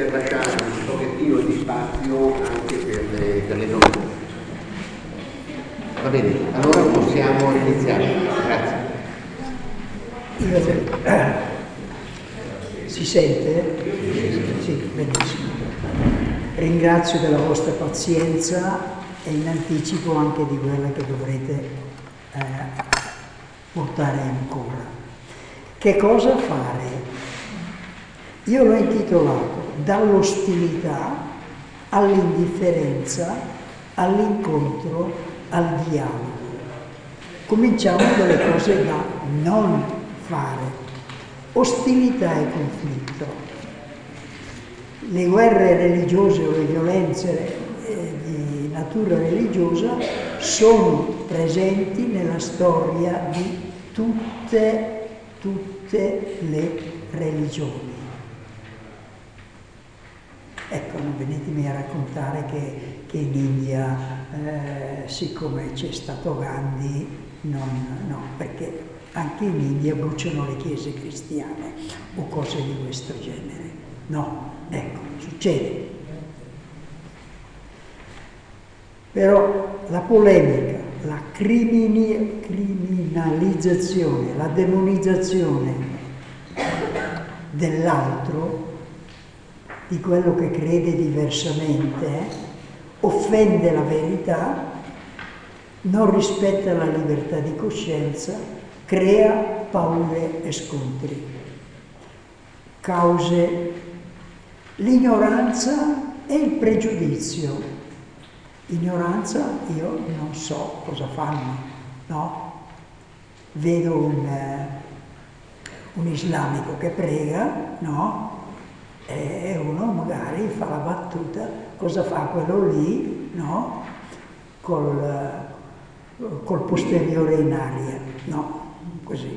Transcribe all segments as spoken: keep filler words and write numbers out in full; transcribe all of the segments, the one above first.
poter lasciare un pochettino di spazio anche per le, per le domande. Va bene, allora possiamo iniziare. Grazie. Io, si sente? Sì, benissimo. Ringrazio della vostra pazienza e in anticipo anche di quella che dovrete eh, portare ancora. Che cosa fare? Io l'ho intitolato Dall'ostilità all'indifferenza, all'incontro, al dialogo. Cominciamo dalle cose da non fare. Ostilità e conflitto. Le guerre religiose o le violenze eh, di natura religiosa sono presenti nella storia di tutte, tutte le religioni. Ecco, non venitemi a raccontare che, che in India, eh, siccome c'è stato Gandhi, non, no, perché anche in India bruciano le chiese cristiane o cose di questo genere. No, ecco, succede. Però la polemica, la crimini, criminalizzazione, la demonizzazione dell'altro, di quello che crede diversamente, offende la verità, non rispetta la libertà di coscienza, crea paure e scontri. Cause: l'ignoranza e il pregiudizio. Ignoranza, io non so cosa fanno, no? Vedo un, eh, un islamico che prega, no? E uno magari fa la battuta, cosa fa quello lì, no? Col, col posteriore in aria, no? Così.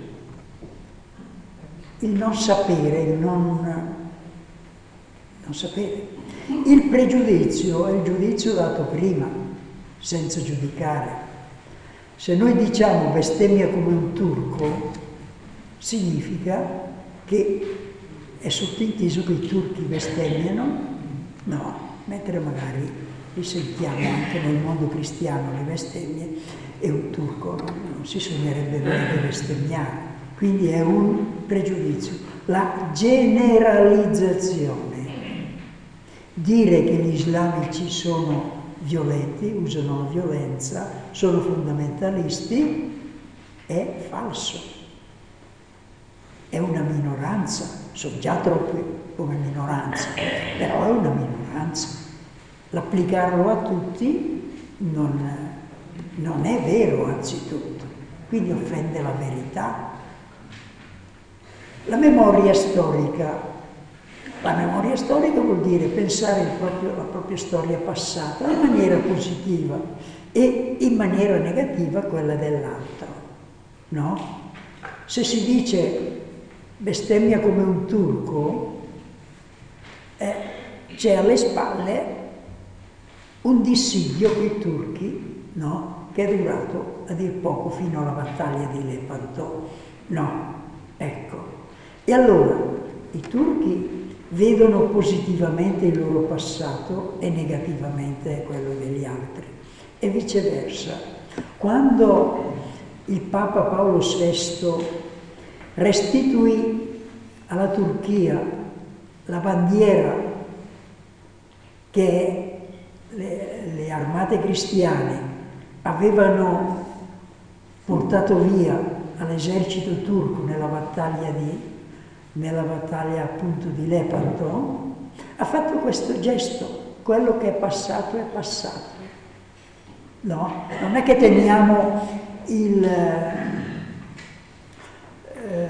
Il non sapere, il non, non sapere. Il pregiudizio è il giudizio dato prima, senza giudicare. Se noi diciamo bestemmia come un turco, significa che è sottinteso che i turchi bestemmiano? No, mentre magari li sentiamo anche nel mondo cristiano le bestemmie, e un turco non si sognerebbe mai di bestemmiare. Quindi è un pregiudizio. La generalizzazione. Dire che gli islamici sono violenti, usano la violenza, sono fondamentalisti, è falso. È una minoranza, sono già troppi come minoranza, però è una minoranza. L'applicarlo a tutti non, non è vero anzitutto, quindi offende la verità. La memoria storica. La memoria storica vuol dire pensare il proprio, la propria storia passata in maniera positiva e in maniera negativa quella dell'altro, no? Se si dice bestemmia come un turco, eh, c'è alle spalle un dissidio con i turchi, no? Che è durato a dir poco fino alla battaglia di Lepanto, no? Ecco. E allora i turchi vedono positivamente il loro passato e negativamente quello degli altri, e viceversa. Quando il Papa Paolo sesto restituì alla Turchia la bandiera che le, le armate cristiane avevano portato via all'esercito turco nella battaglia di nella battaglia appunto di Lepanto, ha fatto questo gesto: quello che è passato è passato. No? Non è che teniamo il, eh,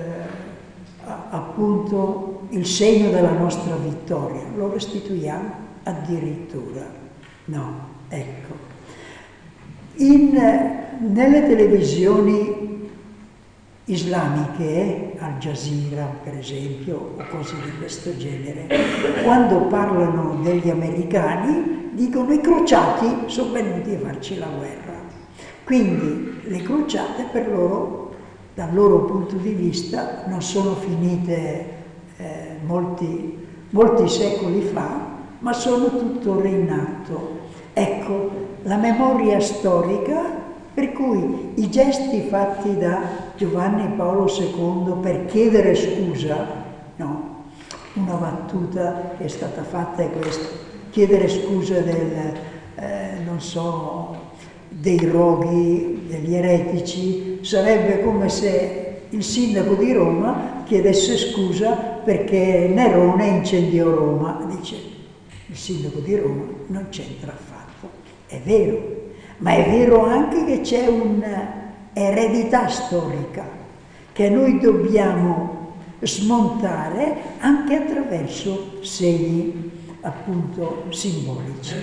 appunto il segno della nostra vittoria, lo restituiamo addirittura. No, ecco. In, nelle televisioni islamiche, Al Jazeera per esempio, o cose di questo genere, quando parlano degli americani dicono i crociati sono venuti a farci la guerra. Quindi le crociate per loro, dal loro punto di vista, non sono finite eh, molti, molti secoli fa, ma sono tuttora in atto. Ecco, la memoria storica, per cui i gesti fatti da Giovanni Paolo secondo per chiedere scusa, no, una battuta che è stata fatta è questa: chiedere scusa del, eh, non so, dei roghi, degli eretici, sarebbe come se il sindaco di Roma chiedesse scusa perché Nerone incendiò Roma. Dice, il sindaco di Roma non c'entra affatto. È vero, ma è vero anche che c'è un'eredità storica che noi dobbiamo smontare anche attraverso segni appunto simbolici.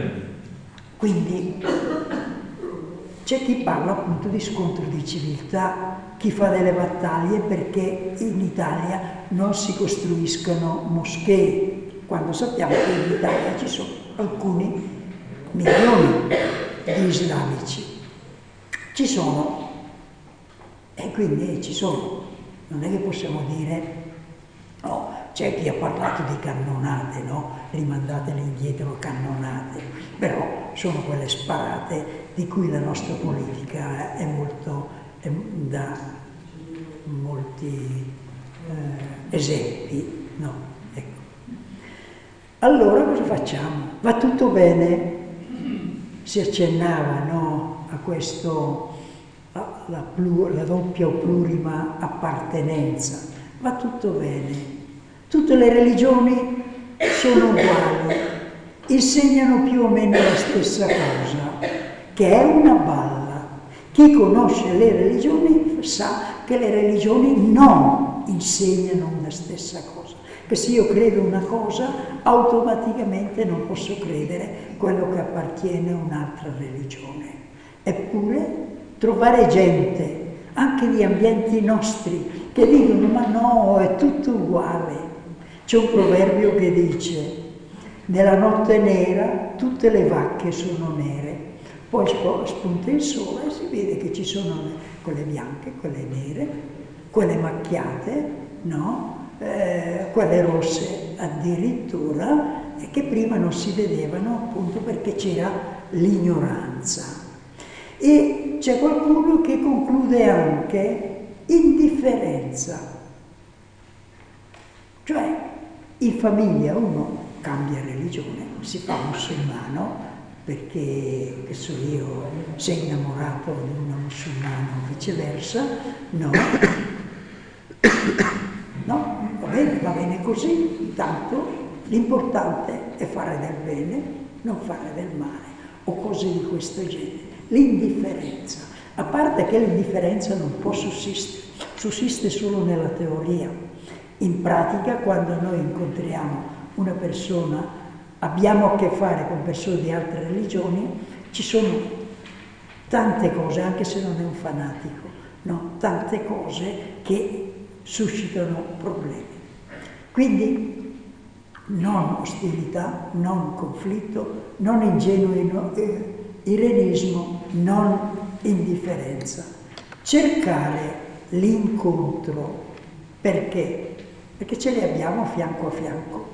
Quindi c'è chi parla appunto di scontro di civiltà, chi fa delle battaglie perché in Italia non si costruiscano moschee, quando sappiamo che in Italia ci sono alcuni milioni di islamici. Ci sono, e quindi ci sono. Non è che possiamo dire, no, c'è chi ha parlato di cannonate, no? Rimandatele indietro cannonate, però sono quelle sparate di cui la nostra politica è molto, è, dà molti eh, esempi, no? Ecco. Allora cosa facciamo? Va tutto bene? Si accennava, no, a questo, a, la, plur, la doppia o plurima appartenenza. Va tutto bene. Tutte le religioni sono uguali, insegnano più o meno la stessa cosa, che è una balla. Chi conosce le religioni sa che le religioni non insegnano una stessa cosa, che se io credo una cosa automaticamente non posso credere quello che appartiene a un'altra religione. Eppure trovare gente, anche di ambienti nostri, che dicono ma no, è tutto uguale. C'è un proverbio che dice: nella notte nera tutte le vacche sono nere, poi spunta il sole e si vede che ci sono quelle bianche, quelle nere, quelle macchiate, no? Eh, quelle rosse addirittura, e che prima non si vedevano appunto perché c'era l'ignoranza. E c'è qualcuno che conclude anche indifferenza, cioè in famiglia uno cambia religione, si fa musulmano perché, che so io, sei innamorato di una musulmana o viceversa, no, no, va bene, va bene così, tanto l'importante è fare del bene, non fare del male, o cose di questo genere. L'indifferenza, a parte che l'indifferenza non può sussistere, sussiste solo nella teoria. In pratica, quando noi incontriamo una persona, abbiamo a che fare con persone di altre religioni, ci sono tante cose, anche se non è un fanatico, no? Tante cose che suscitano problemi. Quindi non ostilità, non conflitto, non ingenuo eh, irenismo, non indifferenza. Cercare l'incontro, perché? Perché ce li abbiamo fianco a fianco.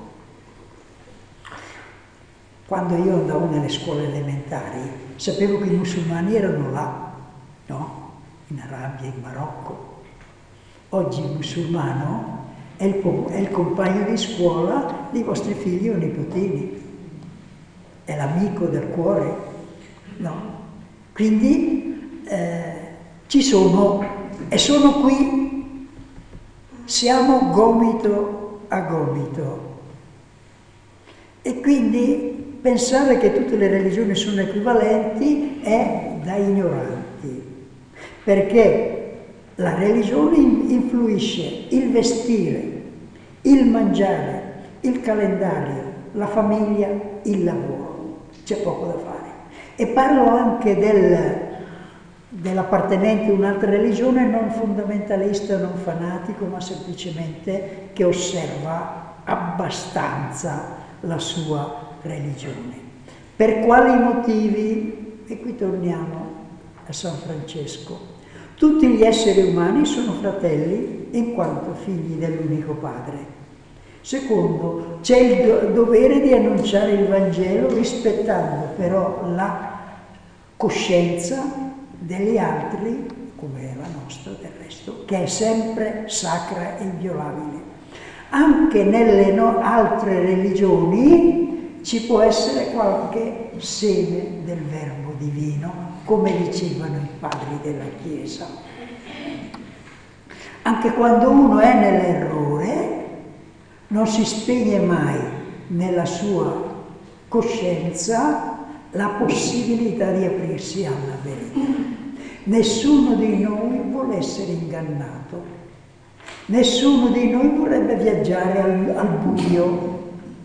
Quando io andavo nelle scuole elementari, sapevo che i musulmani erano là, no? In Arabia, in Marocco. Oggi il musulmano è il, è il compagno di scuola dei vostri figli o nipotini, è l'amico del cuore, no? Quindi eh, ci sono, e sono qui, siamo gomito a gomito. E quindi pensare che tutte le religioni sono equivalenti è da ignoranti, perché la religione influisce il vestire, il mangiare, il calendario, la famiglia, il lavoro. C'è poco da fare. E parlo anche del, dell'appartenente a un'altra religione non fondamentalista, non fanatico, ma semplicemente che osserva abbastanza la sua religione. Per quali motivi? E qui torniamo a San Francesco. Tutti gli esseri umani sono fratelli in quanto figli dell'unico Padre. Secondo, c'è il do- dovere di annunciare il Vangelo rispettando però la coscienza degli altri, come è la nostra del resto, che è sempre sacra e inviolabile. Anche nelle no- altre religioni ci può essere qualche seme del verbo divino, come dicevano i padri della Chiesa. Anche quando uno è nell'errore, non si spegne mai nella sua coscienza la possibilità di aprirsi alla verità. Nessuno di noi vuole essere ingannato, nessuno di noi vorrebbe viaggiare al, al buio,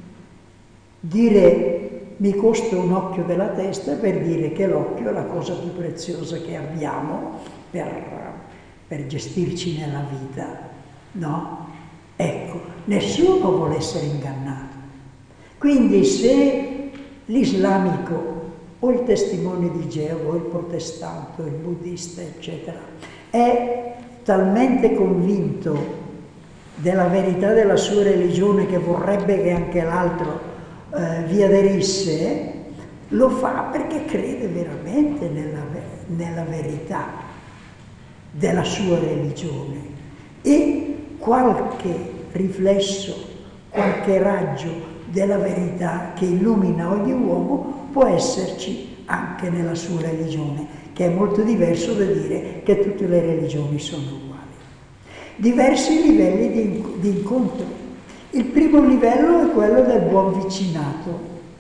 dire mi costa un occhio della testa per dire che l'occhio è la cosa più preziosa che abbiamo per, per gestirci nella vita, no? Ecco, nessuno vuole essere ingannato. Quindi se l'islamico o il testimone di Geova o il protestante o il buddista, eccetera, è talmente convinto della verità della sua religione che vorrebbe che anche l'altro eh, vi aderisse, lo fa perché crede veramente nella, nella verità della sua religione. E qualche riflesso, qualche raggio della verità che illumina ogni uomo può esserci anche nella sua religione, che è molto diverso da dire che tutte le religioni sono uguali. Diversi livelli di, di incontro. Il primo livello è quello del buon vicinato,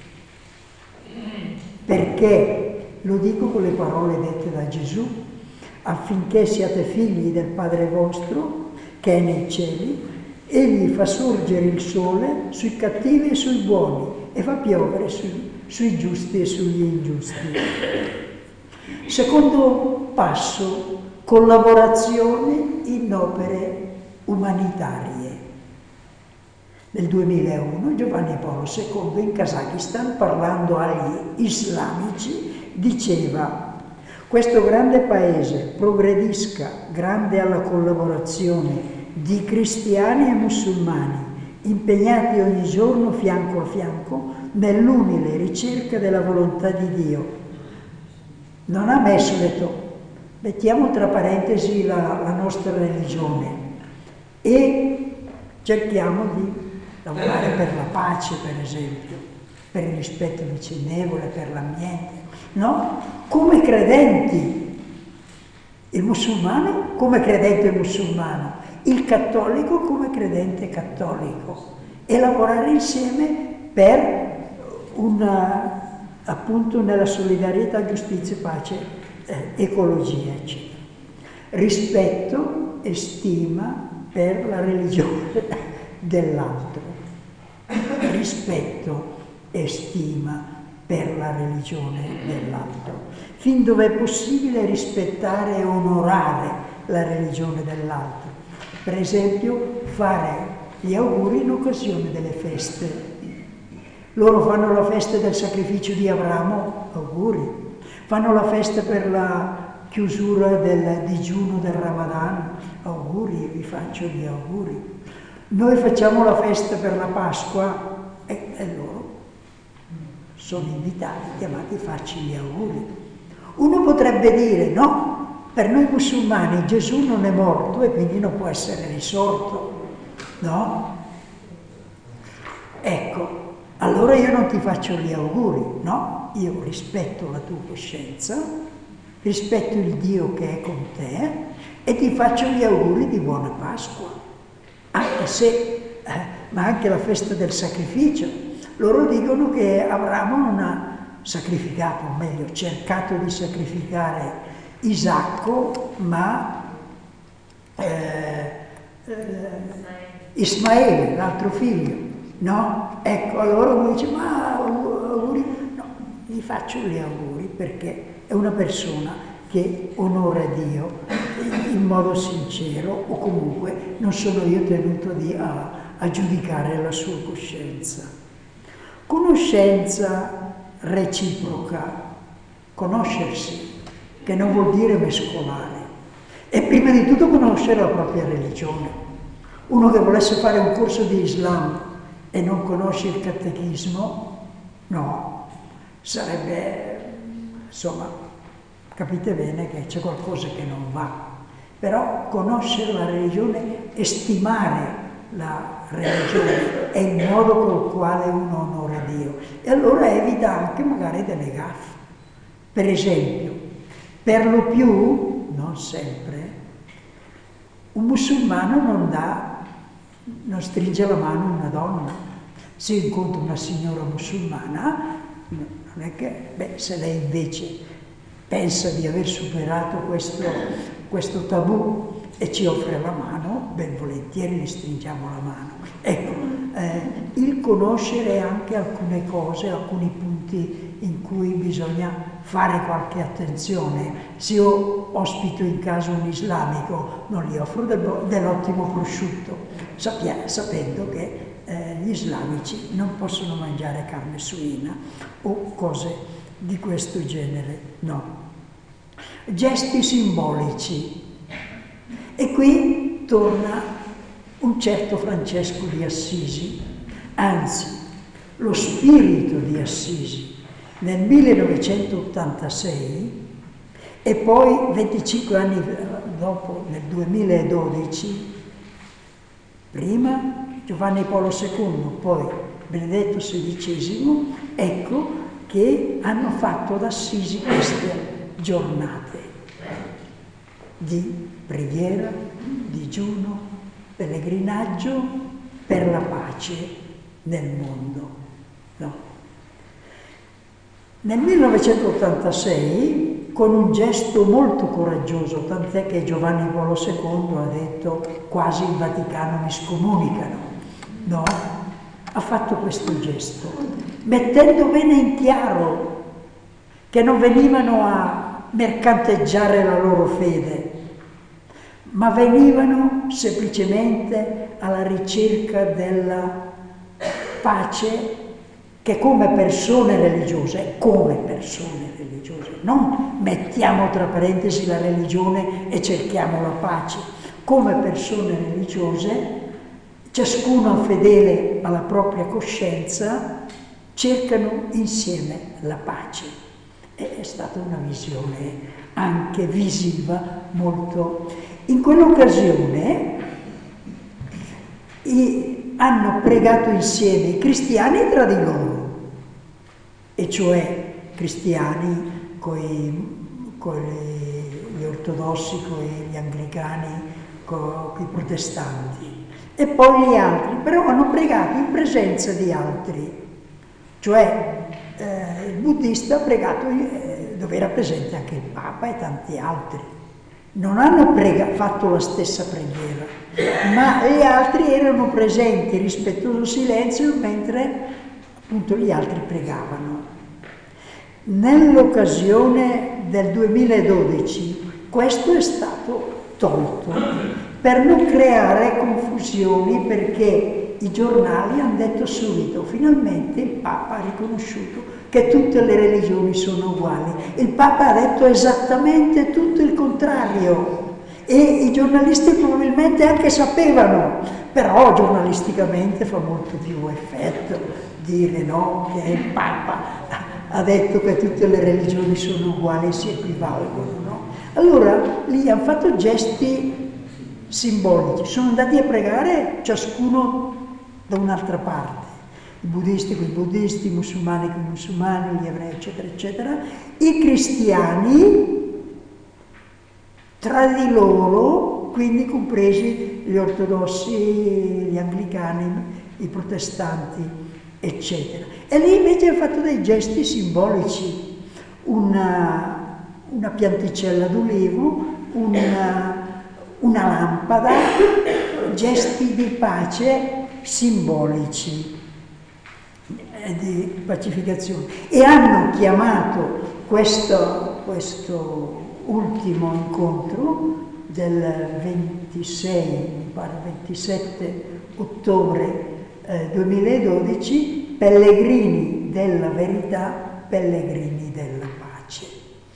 perché, lo dico con le parole dette da Gesù, affinché siate figli del Padre vostro, che è nei cieli, egli fa sorgere il sole sui cattivi e sui buoni e fa piovere sui, sui giusti e sugli ingiusti. Secondo passo, collaborazione in opere umanitarie. Nel duemilauno Giovanni Paolo secondo in Kazakistan, parlando agli islamici, diceva: questo grande paese progredisca grande alla collaborazione di cristiani e musulmani, impegnati ogni giorno fianco a fianco nell'umile ricerca della volontà di Dio. Non ha messo, ha detto, mettiamo tra parentesi la, la nostra religione e cerchiamo di lavorare per la pace, per esempio, per il rispetto vicinevole, per l'ambiente. No? Come credenti, il musulmano come credente musulmano, il cattolico come credente cattolico, e lavorare insieme per una, appunto, nella solidarietà, giustizia, pace, eh, ecologia, eccetera. Rispetto e stima per la religione dell'altro. Rispetto e stima per la religione dell'altro, fin dove è possibile rispettare e onorare la religione dell'altro. Per esempio, fare gli auguri in occasione delle feste. Loro fanno la festa del sacrificio di Abramo, auguri. Fanno la festa per la chiusura del digiuno del Ramadan, auguri, vi faccio gli auguri. Noi facciamo la festa per la Pasqua e, e loro sono invitati, chiamati a farci gli auguri. Uno potrebbe dire, no, per noi musulmani Gesù non è morto e quindi non può essere risorto, no? Ecco, allora io non ti faccio gli auguri, no? Io rispetto la tua coscienza, rispetto il Dio che è con te e ti faccio gli auguri di buona Pasqua, anche se, eh, ma anche la festa del sacrificio. Loro dicono che Abramo non ha sacrificato, o meglio, cercato di sacrificare Isacco, ma eh, eh, Ismaele, l'altro figlio, no? Ecco, allora uno dice, ma auguri? No, gli faccio gli auguri perché è una persona che onora Dio in modo sincero, o comunque non sono io tenuto di, a, a giudicare la sua coscienza. Conoscenza reciproca, conoscersi, che non vuol dire mescolare, e prima di tutto conoscere la propria religione. Uno che volesse fare un corso di Islam e non conosci il catechismo, no, sarebbe, insomma, capite bene che c'è qualcosa che non va. Però conoscere la religione e stimare la religione è il modo col quale uno onora Dio. E allora evita anche magari delle gaffe. Per esempio, per lo più, non sempre, un musulmano non dà, non stringe la mano a una donna. Se incontra una signora musulmana, non è che, beh, se lei invece pensa di aver superato questo, questo tabù e ci offre la mano, ben volentieri gli stringiamo la mano. Ecco, eh, il conoscere anche alcune cose, alcuni punti in cui bisogna fare qualche attenzione. Se io ospito in casa un islamico, non gli offro del, dell'ottimo prosciutto, sappia, sapendo che eh, gli islamici non possono mangiare carne suina o cose di questo genere, no. Gesti simbolici. E qui torna un certo Francesco di Assisi, anzi, lo spirito di Assisi. Nel millenovecentottantasei e poi venticinque anni dopo, nel duemiladodici, prima Giovanni Paolo secondo, poi Benedetto sedicesimo, ecco che hanno fatto ad Assisi queste giornate di preghiera, digiuno, pellegrinaggio per la pace nel mondo. No. Nel millenovecentottantasei, con un gesto molto coraggioso, tant'è che Giovanni Paolo secondo ha detto quasi il Vaticano mi scomunicano, no? Ha fatto questo gesto, mettendo bene in chiaro che non venivano a mercanteggiare la loro fede, ma venivano semplicemente alla ricerca della pace, che come persone religiose, come persone religiose, non mettiamo tra parentesi la religione e cerchiamo la pace, come persone religiose, ciascuno fedele alla propria coscienza, cercano insieme la pace. E è stata una visione anche visiva molto. In quell'occasione i, hanno pregato insieme i cristiani tra di loro, e cioè cristiani con gli ortodossi, con gli anglicani, con i protestanti, e poi gli altri, però hanno pregato in presenza di altri, cioè eh, il buddista ha pregato eh, dove era presente anche il Papa e tanti altri. Non hanno prega, fatto la stessa preghiera, ma gli altri erano presenti, rispettoso silenzio, mentre appunto gli altri pregavano. Nell'occasione del duemiladodici questo è stato tolto per non creare confusioni, perché i giornali hanno detto subito, finalmente il Papa ha riconosciuto che tutte le religioni sono uguali. Il Papa ha detto esattamente tutto il contrario e i giornalisti probabilmente anche sapevano, però giornalisticamente fa molto più effetto dire no, che il Papa ha detto che tutte le religioni sono uguali e si equivalgono, no? Allora lì hanno fatto gesti simbolici, sono andati a pregare ciascuno da un'altra parte. I buddisti con i buddisti, i musulmani con i musulmani, gli ebrei, eccetera, eccetera. I cristiani tra di loro, quindi compresi gli ortodossi, gli anglicani, i protestanti, eccetera. E lì invece ha fatto dei gesti simbolici, una, una pianticella d'ulivo, una, una lampada, gesti di pace simbolici, di pacificazione, e hanno chiamato questo, questo ultimo incontro del ventisei, mi pare ventisette ottobre eh, duemiladodici, pellegrini della verità, pellegrini della pace.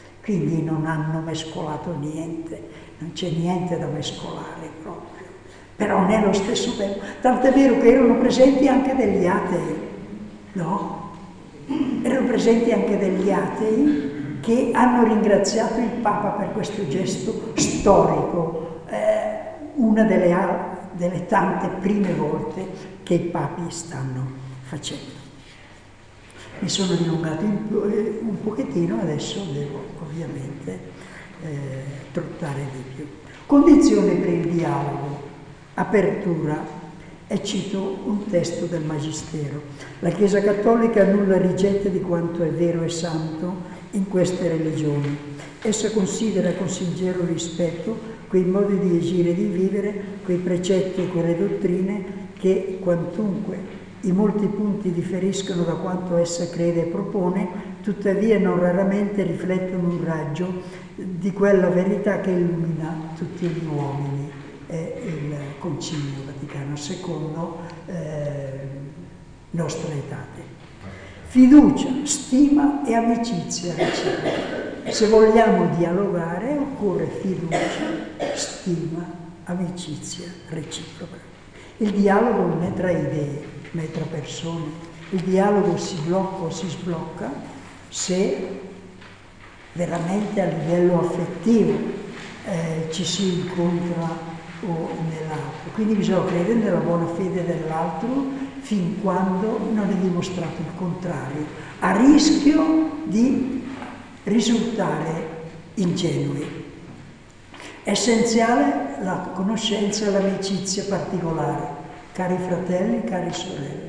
Quindi non hanno mescolato niente, non c'è niente da mescolare proprio. però nello stesso tempo, tant'è vero che erano presenti anche degli atei, no? Erano presenti anche degli atei che hanno ringraziato il Papa per questo gesto storico, eh, una delle, delle tante prime volte che i papi stanno facendo. Mi sono dilungato un pochettino, adesso devo ovviamente eh, trottare di più. Condizioni per il dialogo, apertura, e cito un testo del Magistero. La Chiesa Cattolica nulla rigetta di quanto è vero e santo in queste religioni. Essa considera con sincero rispetto quei modi di agire e di vivere, quei precetti e quelle dottrine che, quantunque i molti punti differiscono da quanto essa crede e propone, tuttavia non raramente riflettono un raggio di quella verità che illumina tutti gli uomini. È il Concilio Vaticano secondo, eh, Nostra Aetate. Fiducia, stima e amicizia reciproca. Se vogliamo dialogare occorre fiducia, stima, amicizia reciproca. Il dialogo non è tra idee, ma è tra persone. Il dialogo si blocca o si sblocca se veramente a livello affettivo eh, ci si incontra o nell'altro. Quindi bisogna credere nella buona fede dell'altro fin quando non è dimostrato il contrario, a rischio di risultare ingenui. È essenziale la conoscenza e l'amicizia particolare, cari fratelli, cari sorelle.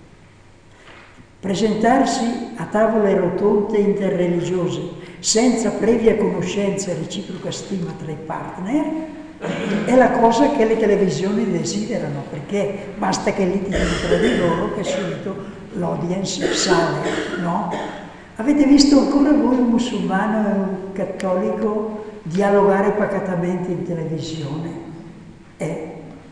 Presentarsi a tavole rotonde interreligiose senza previa conoscenza e reciproca stima tra i partner è la cosa che le televisioni desiderano, perché basta che litighino tra di loro che subito l'audience sale, no? Avete visto ancora voi un musulmano e un cattolico dialogare pacatamente in televisione? È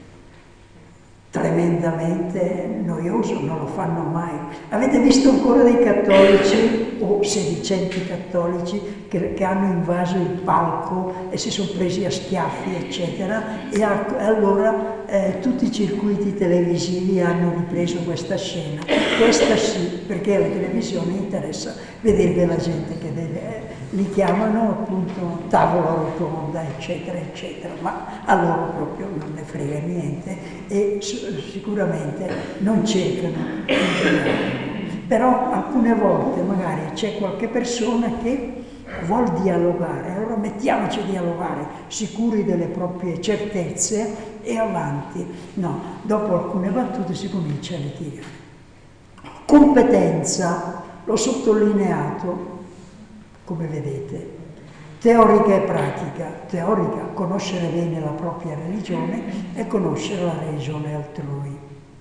tremendamente noioso, non lo fanno mai. Avete visto ancora dei cattolici o sedicenti cattolici che, che hanno invaso il palco e si sono presi a schiaffi, eccetera, e, a, e allora eh, tutti i circuiti televisivi hanno ripreso questa scena. Questa sì, perché alla televisione interessa vedere la gente che deve, eh, li chiamano appunto tavola rotonda, eccetera, eccetera, ma a loro proprio non ne frega niente e sicuramente non cercano il dialogo. Però alcune volte magari c'è qualche persona che vuol dialogare, allora mettiamoci a dialogare, sicuri delle proprie certezze e avanti. No, dopo alcune battute si comincia a litigare. Competenza, l'ho sottolineato, come vedete, teorica e pratica. Teorica, conoscere bene la propria religione e conoscere la religione altrui.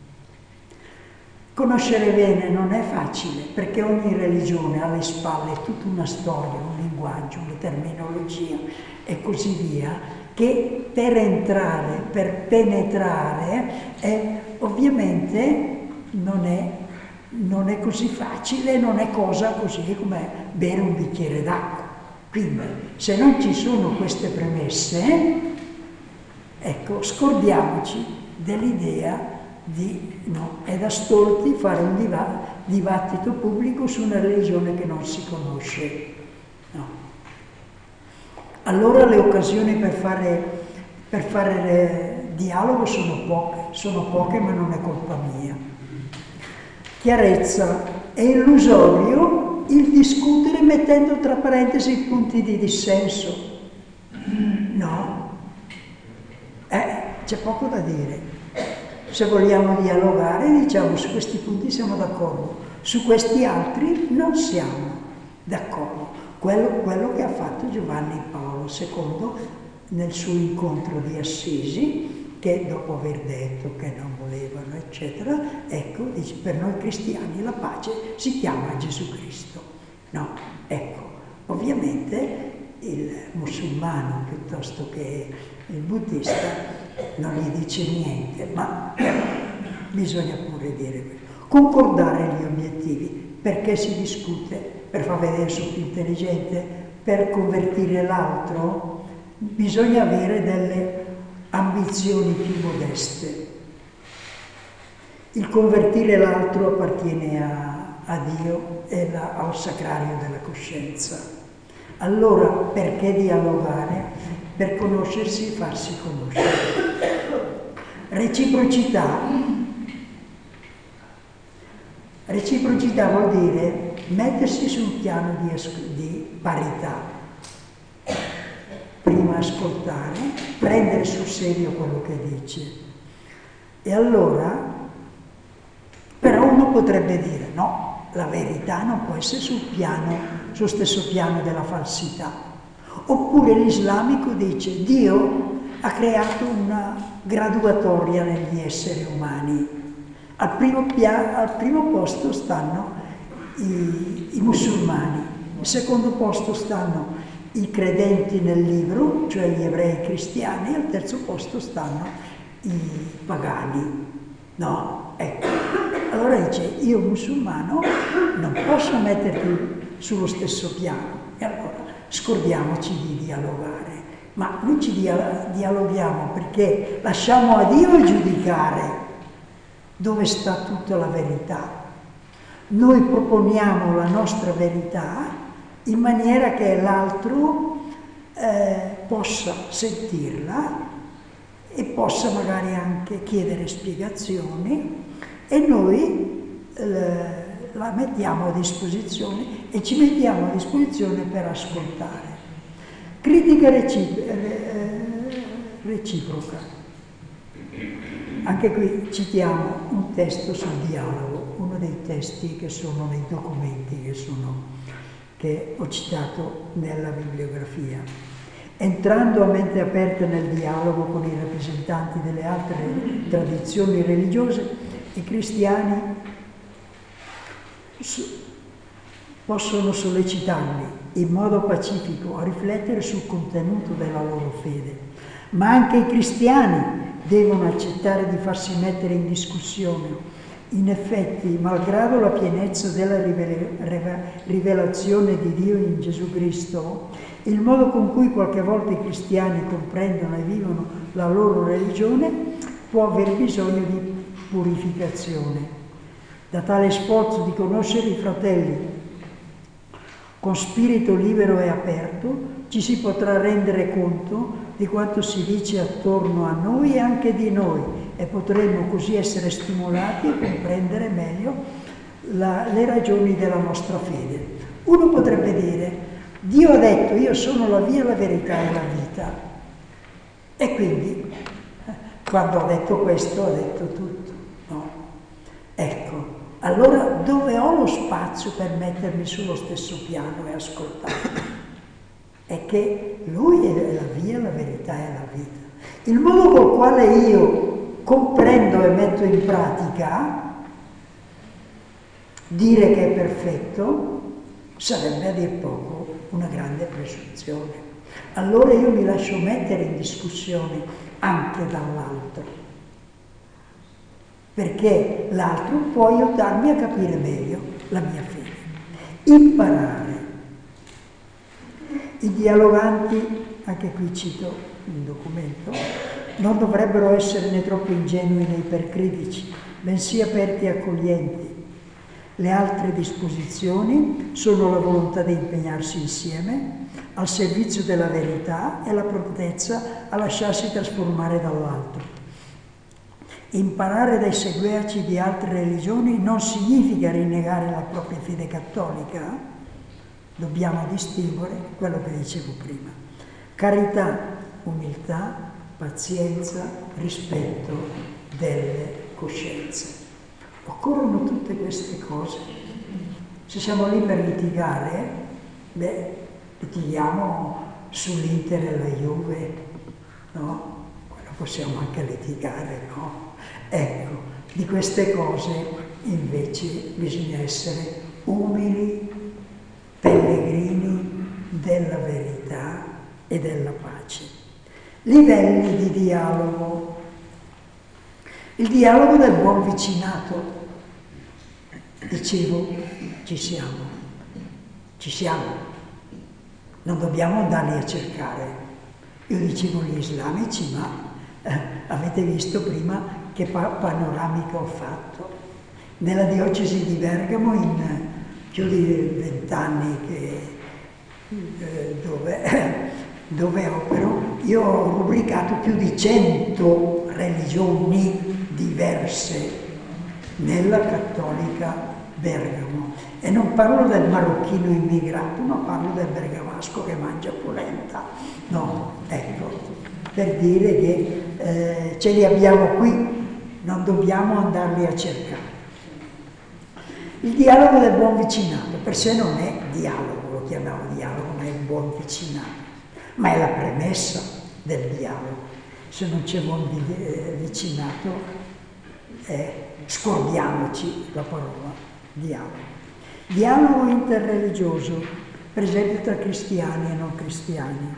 Conoscere bene non è facile, perché ogni religione ha alle spalle tutta una storia, un linguaggio, una terminologia e così via, che per entrare, per penetrare, è, ovviamente non è, non è così facile, non è cosa così come bere un bicchiere d'acqua. Quindi, se non ci sono queste premesse, ecco, scordiamoci dell'idea di, no, è da stolti fare un diva, dibattito pubblico su una religione che non si conosce. No. Allora le occasioni per fare, per fare dialogo sono poche, sono poche ma non è colpa mia. Chiarezza, è illusorio il discutere mettendo tra parentesi i punti di dissenso. No, eh, c'è poco da dire. Se vogliamo dialogare, diciamo su questi punti siamo d'accordo, su questi altri non siamo d'accordo. Quello, quello che ha fatto Giovanni Paolo secondo nel suo incontro di Assisi, che dopo aver detto che non volevano, eccetera, ecco, dice, per noi cristiani la pace si chiama Gesù Cristo. No, ecco, ovviamente il musulmano piuttosto che il buddista non gli dice niente, ma bisogna pure dire questo. Concordare gli obiettivi, perché si discute? Per far vedere sono più intelligente, per convertire l'altro? Bisogna avere delle ambizioni più modeste. Il convertire l'altro appartiene a, a Dio e la, al sacrario della coscienza. Allora perché dialogare? Per conoscersi e farsi conoscere. Reciprocità. Reciprocità vuol dire mettersi sul piano di, di parità. Prima ascoltare, prendere sul serio quello che dice. E allora, però uno potrebbe dire no, la verità non può essere sul piano, sullo stesso piano della falsità. Oppure l'islamico dice Dio ha creato una graduatoria negli esseri umani. Al primo, pia- al primo posto stanno i, i musulmani, al secondo posto stanno i credenti nel libro, cioè gli ebrei cristiani, e al terzo posto stanno i pagani. No, ecco. Allora dice, io musulmano non posso metterti sullo stesso piano. E allora scordiamoci di dialogare. Ma noi ci dia- dialoghiamo perché lasciamo a Dio giudicare dove sta tutta la verità. Noi proponiamo la nostra verità in maniera che l'altro eh, possa sentirla e possa magari anche chiedere spiegazioni e noi eh, la mettiamo a disposizione e ci mettiamo a disposizione per ascoltare. Critica recip- eh, reciproca. Anche qui citiamo un testo sul dialogo, uno dei testi che sono nei documenti che, sono, che ho citato nella bibliografia. Entrando a mente aperta nel dialogo con i rappresentanti delle altre tradizioni religiose, i cristiani possono sollecitarli in modo pacifico a riflettere sul contenuto della loro fede, ma anche i cristiani devono accettare di farsi mettere in discussione. In effetti, malgrado la pienezza della rivelazione di Dio in Gesù Cristo, il modo con cui qualche volta i cristiani comprendono e vivono la loro religione può aver bisogno di purificazione. Da tale sforzo di conoscere i fratelli con spirito libero e aperto ci si potrà rendere conto di quanto si dice attorno a noi e anche di noi e potremo così essere stimolati a comprendere meglio la, le ragioni della nostra fede. Uno potrebbe dire, Dio ha detto io sono la via, la verità e la vita. E quindi, quando ha detto questo, ha detto tutto. No? Ecco, allora dove ho lo spazio per mettermi sullo stesso piano e ascoltare? È che Lui è la via, la verità e la vita. Il modo col quale io comprendo e metto in pratica, dire che è perfetto, sarebbe a dir poco una grande presunzione. Allora io mi lascio mettere in discussione anche dall'altro, perché l'altro può aiutarmi a capire meglio la mia fede. Imparare. I dialoganti, anche qui cito un documento, non dovrebbero essere né troppo ingenui né ipercritici, bensì aperti e accoglienti. Le altre disposizioni sono la volontà di impegnarsi insieme al servizio della verità e la prontezza a lasciarsi trasformare dall'altro. Imparare dai seguaci di altre religioni non significa rinnegare la propria fede cattolica. Dobbiamo distinguere quello che dicevo prima. Carità, umiltà, pazienza, rispetto delle coscienze. Occorrono tutte queste cose. Se siamo lì per litigare, beh, litighiamo sull'Inter e la Juve, no? Quello possiamo anche litigare, no? Ecco, di queste cose invece bisogna essere umili, pellegrini della verità e della pace. Livelli di dialogo. Il dialogo del buon vicinato. Dicevo, ci siamo, ci siamo. Non dobbiamo andarli a cercare. Io dicevo gli islamici, ma Eh, avete visto prima che pa- panoramica ho fatto. Nella diocesi di Bergamo, in più di vent'anni che, eh, dove, dove opero, io ho rubricato più di cento religioni diverse nella cattolica Bergamo. E non parlo del marocchino immigrato, ma parlo del bergamasco che mangia polenta. No, ecco, per dire che eh, ce li abbiamo qui, non dobbiamo andarli a cercare. Il dialogo del buon vicinato, per sé non è dialogo, lo chiamiamo dialogo, ma è il buon vicinato, ma è la premessa del dialogo. Se non c'è buon vicinato, eh, scordiamoci la parola dialogo. Dialogo interreligioso, per esempio tra cristiani e non cristiani.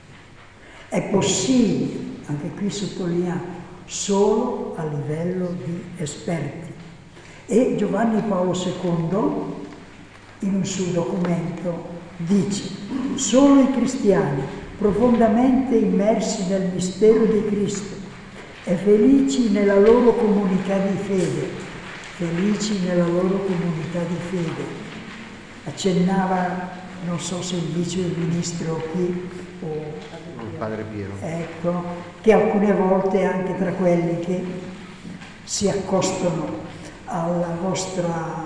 È possibile, anche qui sottolineiamo, solo a livello di esperti. E Giovanni Paolo secondo, in un suo documento, dice: solo i cristiani profondamente immersi nel mistero di Cristo e felici nella loro comunità di fede, felici nella loro comunità di fede. Accennava, non so se il vice ministro qui o il padre Piero, ecco, che alcune volte anche tra quelli che si accostano alla vostra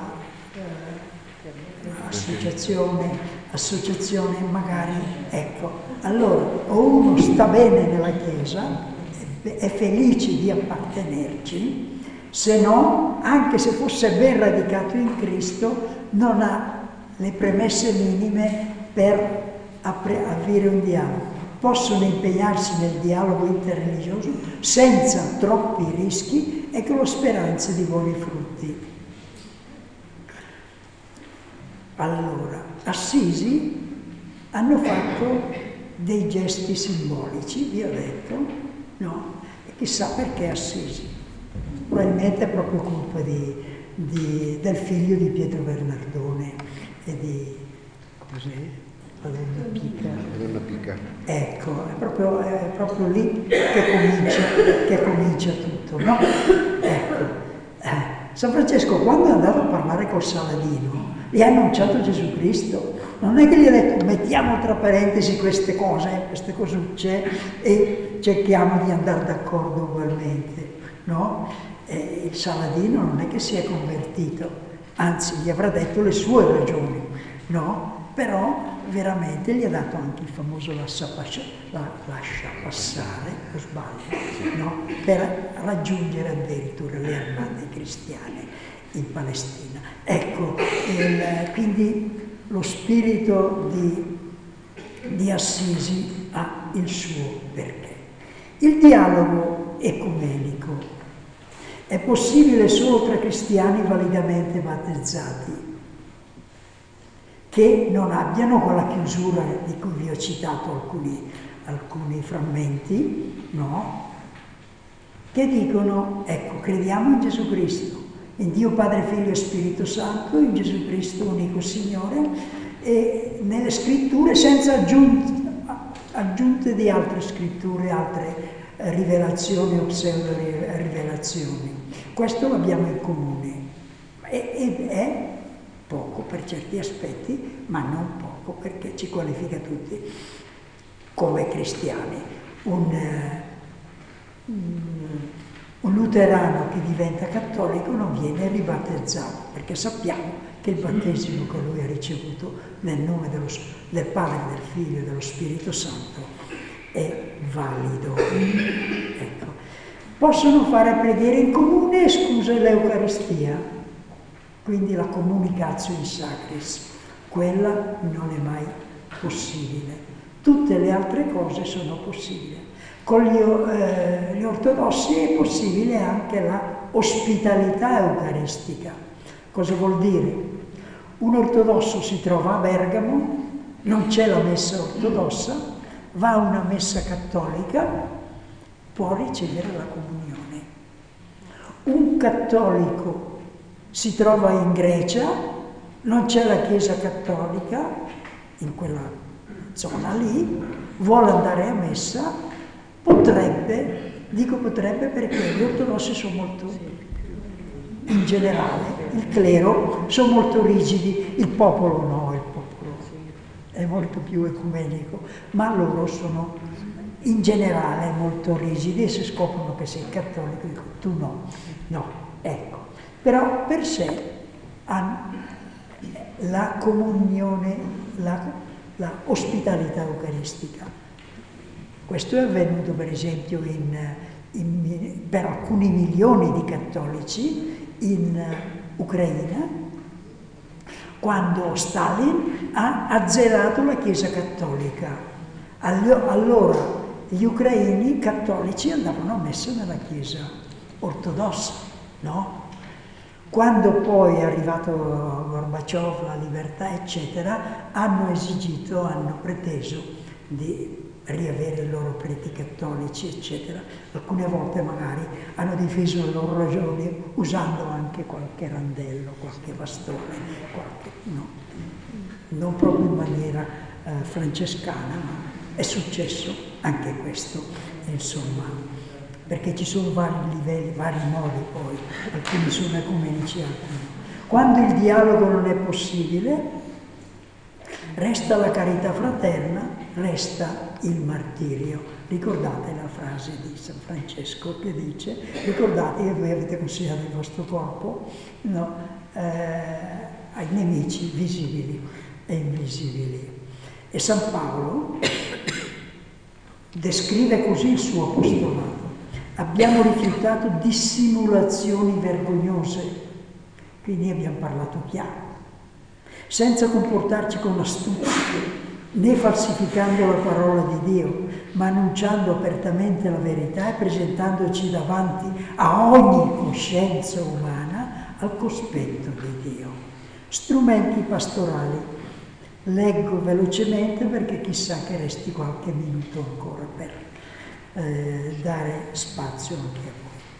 eh, associazione, associazione magari, ecco, allora o uno sta bene nella Chiesa, è felice di appartenerci, se no, anche se fosse ben radicato in Cristo, non ha le premesse minime per aprire un dialogo. Possono impegnarsi nel dialogo interreligioso senza troppi rischi e con speranze di buoni frutti. Allora, Assisi hanno fatto dei gesti simbolici, vi ho detto, no? E chissà perché Assisi. Probabilmente è proprio colpa di, di, del figlio di Pietro Bernardone e di cos'è? Madonna Pica. Madonna Pica. Ecco, è proprio, è proprio lì che comincia, che comincia tutto, no? Ecco, eh, San Francesco quando è andato a parlare col Saladino, gli ha annunciato Gesù Cristo. Non è che gli ha detto mettiamo tra parentesi queste cose, queste cose e cerchiamo di andare d'accordo ugualmente, no? E il Saladino non è che si è convertito, anzi gli avrà detto le sue ragioni, no? Però veramente gli ha dato anche il famoso lascia, la, lascia passare, o sbaglio, no? Per raggiungere addirittura le armate cristiane in Palestina. Ecco, il, quindi lo spirito di, di Assisi ha il suo perché. Il dialogo ecumenico è possibile solo tra cristiani validamente battezzati, che non abbiano quella chiusura di cui vi ho citato alcuni, alcuni frammenti, no? Che dicono, ecco, crediamo in Gesù Cristo, in Dio Padre, Figlio e Spirito Santo, in Gesù Cristo unico Signore, e nelle scritture senza aggiunte, aggiunte di altre scritture, altre rivelazioni o pseudo-rivelazioni. Questo l'abbiamo in comune. E è poco per certi aspetti, ma non poco perché ci qualifica tutti come cristiani. Un, un, un luterano che diventa cattolico non viene ribattezzato, perché sappiamo che il battesimo che lui ha ricevuto nel nome dello, del Padre, del Figlio e dello Spirito Santo è valido. Ecco. Possono fare preghiere in comune, esclusa l'Eucaristia. Quindi la communicatio in sacris, quella non è mai possibile. Tutte le altre cose sono possibili. Con gli, eh, gli ortodossi è possibile anche la ospitalità eucaristica. Cosa vuol dire? Un ortodosso si trova a Bergamo, non c'è la messa ortodossa, va a una messa cattolica, può ricevere la comunione. Un cattolico si trova in Grecia, non c'è la Chiesa cattolica in quella zona lì, vuole andare a messa, potrebbe Dico potrebbe perché gli ortodossi sono molto, in generale, il clero sono molto rigidi, il popolo no, il popolo è molto più ecumenico, ma loro sono in generale molto rigidi e se scoprono che sei cattolico dicono tu no, no, ecco. Però per sé hanno la comunione, la, la ospitalità eucaristica. Questo è avvenuto per esempio in, in, per alcuni milioni di cattolici in Ucraina, quando Stalin ha azzerato la Chiesa cattolica. Allora gli ucraini cattolici andavano a messa nella Chiesa ortodossa, no? Quando poi è arrivato Gorbaciov, la libertà, eccetera, hanno esigito, hanno preteso di riavere i loro preti cattolici, eccetera. Alcune volte magari hanno difeso le loro ragioni usando anche qualche randello, qualche bastone, qualche, no, non proprio in maniera eh, francescana, ma è successo anche questo, insomma, perché ci sono vari livelli, vari modi poi, alcuni sono ecumenici, altri no. Quando il dialogo non è possibile, resta la carità fraterna, resta il martirio. Ricordate la frase di San Francesco che dice, ricordate che voi avete consegnato il vostro corpo, no, eh, ai nemici visibili e invisibili. E San Paolo descrive così il suo apostolato. Abbiamo rifiutato dissimulazioni vergognose, quindi abbiamo parlato chiaro, senza comportarci con astuzia, né falsificando la parola di Dio, ma annunciando apertamente la verità e presentandoci davanti a ogni coscienza umana al cospetto di Dio. Strumenti pastorali. Leggo velocemente perché chissà che resti qualche minuto ancora per eh, dare spazio anche a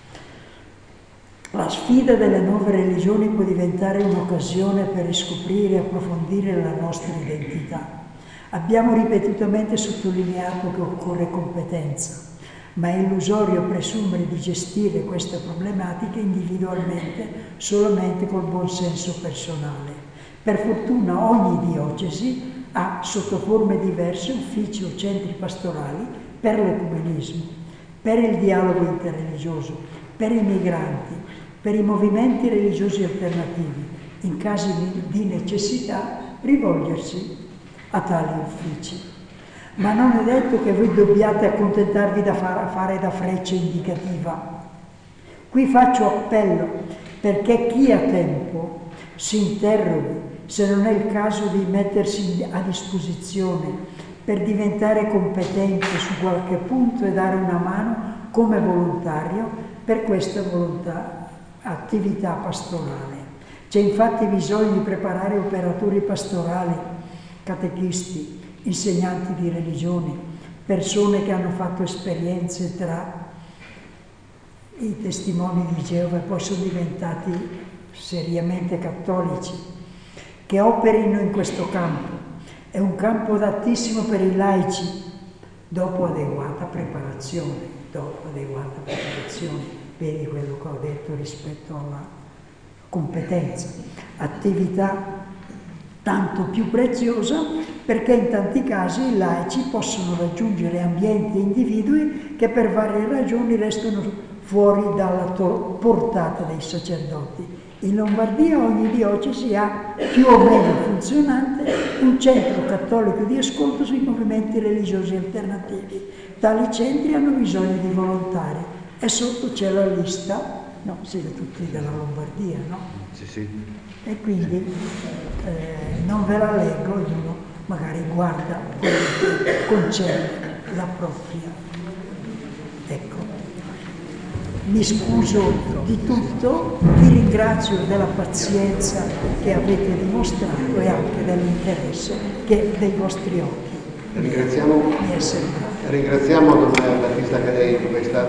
voi. La sfida delle nuove religioni può diventare un'occasione per riscoprire e approfondire la nostra identità. Abbiamo ripetutamente sottolineato che occorre competenza, ma è illusorio presumere di gestire queste problematiche individualmente solamente col buon senso personale. Per fortuna ogni diocesi ha sotto forme diverse uffici o centri pastorali per l'ecumenismo, per il dialogo interreligioso, per i migranti, per i movimenti religiosi alternativi. In casi di necessità rivolgersi a tali uffici. Ma non è detto che voi dobbiate accontentarvi da far, fare da freccia indicativa. Qui faccio appello perché chi ha tempo si interroghi se non è il caso di mettersi a disposizione per diventare competente su qualche punto e dare una mano come volontario per questa volontà, attività pastorale. C'è infatti bisogno di preparare operatori pastorali, catechisti, insegnanti di religione, persone che hanno fatto esperienze tra i testimoni di Geova e poi sono diventati seriamente cattolici, che operino in questo campo. È un campo adattissimo per i laici, dopo adeguata preparazione, dopo adeguata preparazione, vedi quello che ho detto rispetto alla competenza, attività tanto più preziosa perché in tanti casi i laici possono raggiungere ambienti e individui che per varie ragioni restano fuori dalla portata dei sacerdoti. In Lombardia ogni diocesi ha più o meno funzionante un centro cattolico di ascolto sui movimenti religiosi alternativi. Tali centri hanno bisogno di volontari e sotto c'è la lista, no, siete tutti della Lombardia, no? Sì, sì. E quindi eh, non ve la leggo, ognuno magari guarda quello che concerne la propria. Ecco. Mi scuso di tutto, vi ringrazio della pazienza che avete dimostrato e anche dell'interesse che dei vostri occhi Ringraziamo, mi è sembrato. ringraziamo Don Battista Cadei di questa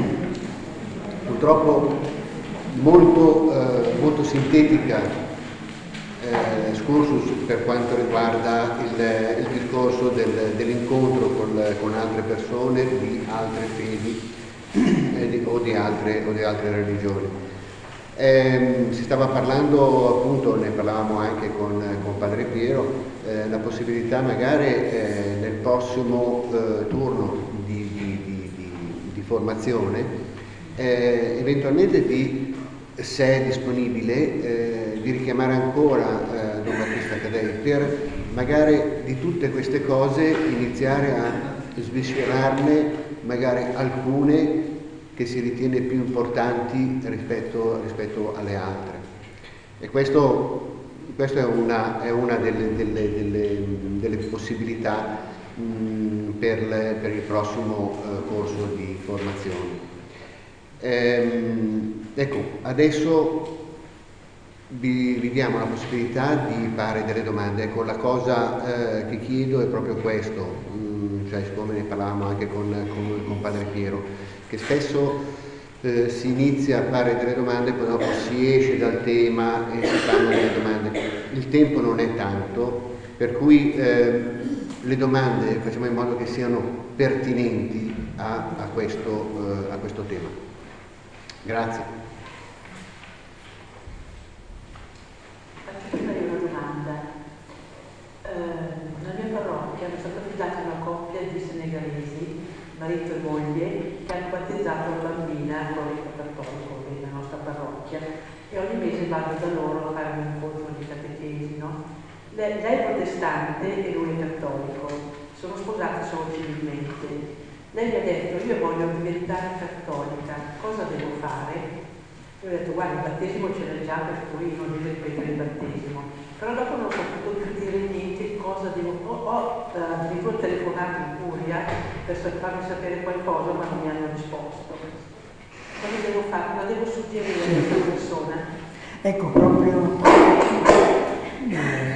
purtroppo molto, eh, molto sintetica eh, excursus per quanto riguarda il, il discorso del, dell'incontro con, con altre persone di altre fedi di, o, di altre, o di altre religioni. Eh, si stava parlando, appunto, ne parlavamo anche con, con Padre Piero, eh, la possibilità magari eh, nel prossimo eh, turno di, di, di, di, di formazione, eh, eventualmente di, se è disponibile, eh, di richiamare ancora eh, Don Battista Taddei per magari di tutte queste cose iniziare a sviscerarne magari alcune che si ritiene più importanti rispetto, rispetto alle altre. E questo, questo è una, è una delle, delle, delle, delle possibilità mh, per, le, per il prossimo eh, corso di formazione. Ehm, ecco, adesso vi, vi diamo la possibilità di fare delle domande. Ecco, la cosa eh, che chiedo è proprio questo, mh, cioè siccome ne parlavamo anche con, con, con Padre Piero, che spesso eh, si inizia a fare delle domande, poi dopo si esce dal tema e si fanno delle domande. Il tempo non è tanto, per cui eh, le domande facciamo in modo che siano pertinenti a, a, questo, eh, a questo tema. Grazie. Faccio prima una domanda. Eh, nella mia parrocchia è stata affidata una coppia di senegalesi, marito e moglie, che hanno battezzato una bambina con il rito cattolico nella nostra parrocchia, e ogni mese vado da loro a fare un incontro di catechesi, no? Lei, lei è protestante e lui è cattolico, sono sposati solo civilmente. Lei mi ha detto: io voglio diventare cattolica, cosa devo fare? Io ho detto: guarda, il battesimo ce l'hai già, per cui non devi ripetere il battesimo. Però dopo non ho potuto più dire niente, cosa devo... Ho, ho uh, addirittura telefonato in curia per farmi sapere qualcosa, ma non mi hanno risposto. Cosa devo fare? Cosa devo suggerire a questa persona? Ecco, proprio eh,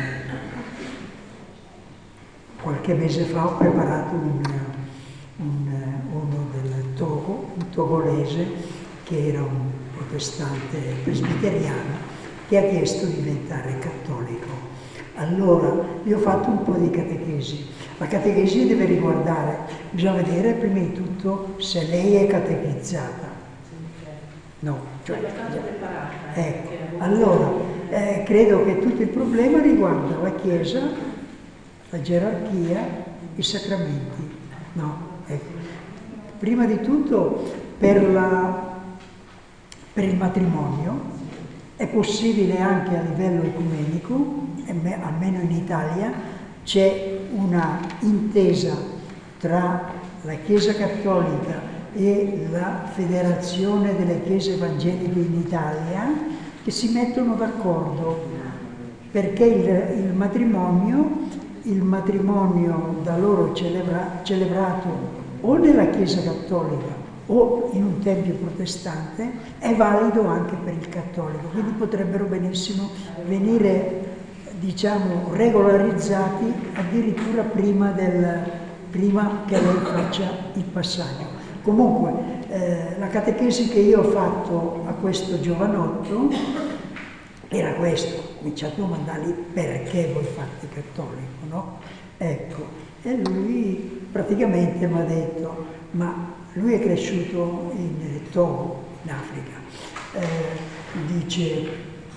qualche mese fa ho preparato un, un, uno del Togo, un togolese che era un protestante presbiteriano, che ha chiesto di diventare cattolico. Allora, io ho fatto un po' di catechesi. La catechesi deve riguardare, bisogna vedere prima di tutto se lei è catechizzata. No, cioè, ecco. Allora, eh, credo che tutto il problema riguarda la Chiesa, la gerarchia, i sacramenti. No, ecco. Prima di tutto, per, la, per il matrimonio, è possibile anche a livello ecumenico, almeno in Italia, c'è una intesa tra la Chiesa Cattolica e la Federazione delle Chiese Evangeliche in Italia, che si mettono d'accordo perché il, il matrimonio, il matrimonio da loro celebra, celebrato o nella Chiesa Cattolica o in un tempio protestante, è valido anche per il cattolico, quindi potrebbero benissimo venire, diciamo, regolarizzati addirittura prima, del, prima che lei faccia il passaggio. Comunque, eh, la catechesi che io ho fatto a questo giovanotto era questo: ho cominciato a mandargli: perché voi fate cattolico, no? Ecco, e lui praticamente mi ha detto, ma lui è cresciuto in Togo, in Africa, eh, dice: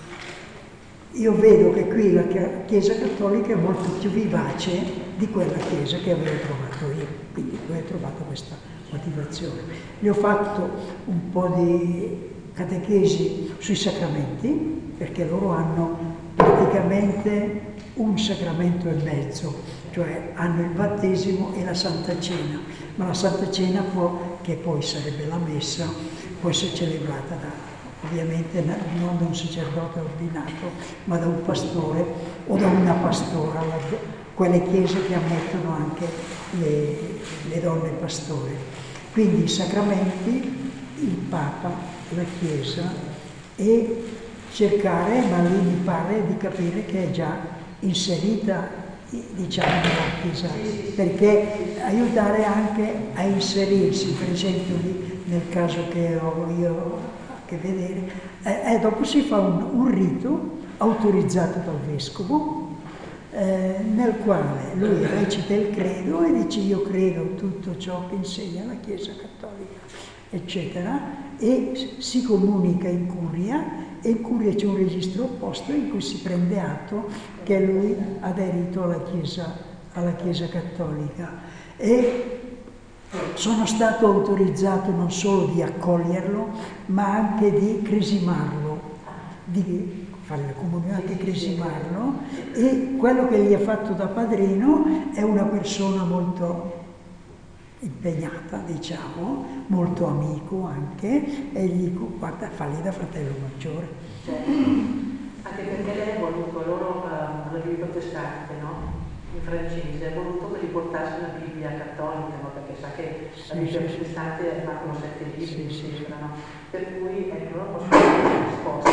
io vedo che qui la Chiesa Cattolica è molto più vivace di quella Chiesa che avevo trovato io, quindi lui ha trovato questa motivazione. Gli ho fatto un po' di catechesi sui sacramenti, perché loro hanno praticamente un sacramento e mezzo, cioè hanno il battesimo e la Santa Cena, ma la Santa Cena può, che poi sarebbe la messa, può essere celebrata da, ovviamente non da un sacerdote ordinato, ma da un pastore o da una pastora, quelle chiese che ammettono anche le, le donne pastore. Quindi i sacramenti, il Papa, la Chiesa, e cercare, ma lì mi pare di capire che è già inserita, diciamo, nella Chiesa, perché aiutare anche a inserirsi, per esempio lì, nel caso che ho io a che vedere, e eh, dopo si fa un, un rito autorizzato dal Vescovo, eh, nel quale lui recita il credo e dice: io credo tutto ciò che insegna la Chiesa Cattolica. eccetera, e si comunica in curia, e in curia c'è un registro opposto in cui si prende atto che lui ha aderito alla Chiesa, alla Chiesa Cattolica. E sono stato autorizzato non solo di accoglierlo, ma anche di cresimarlo, di fare la comunione, anche cresimarlo, e quello che gli ha fatto da padrino è una persona molto impegnata, diciamo, molto amico anche, e gli dico, guarda, falli da fratello maggiore. Certo. Anche perché lei ha voluto, loro uh, alla Bibbia protestante, no? In francese, ha voluto che riportasse la Bibbia cattolica, no? Perché sa che la Bibbia sì, protestante sì. Mancano sette libri, sì, sì. No? Per cui ecco, loro possono essere risposte.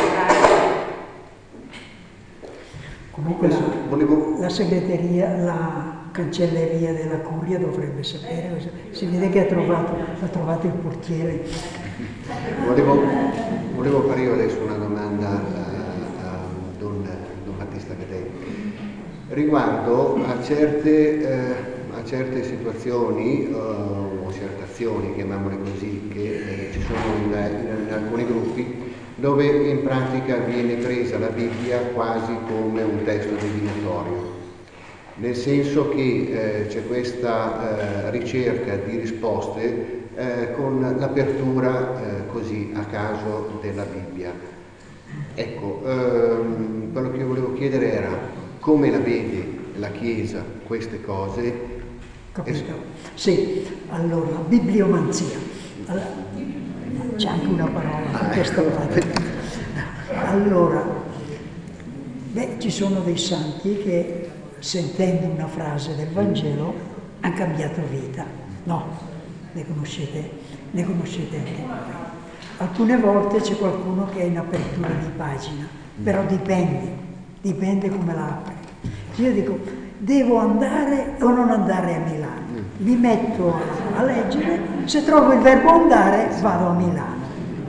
Comunque la, volevo... la segreteria, la cancelleria della curia dovrebbe sapere, si vede che ha trovato, ha trovato il portiere. Volevo, volevo fare io adesso una domanda a, a Don, Don Battista Cadei riguardo a certe, eh, a certe situazioni uh, o certe azioni, chiamiamole così, che eh, ci sono in, in, in alcuni gruppi dove in pratica viene presa la Bibbia quasi come un testo divinatorio. Nel senso che eh, c'è questa eh, ricerca di risposte eh, con l'apertura eh, così a caso della Bibbia. Ecco, ehm, quello che io volevo chiedere era come la vede la Chiesa queste cose? Capito? Sì, allora, bibliomanzia. Allora, c'è anche una parola in questa parte. Allora, beh, ci sono dei santi che sentendo una frase del Vangelo hanno cambiato vita. No, ne conoscete, ne conoscete anche voi. Alcune volte c'è qualcuno che è in apertura di pagina, però dipende, dipende come la apre. Io dico, devo andare o non andare a Milano? Mi metto a, a leggere, se trovo il verbo andare vado a Milano.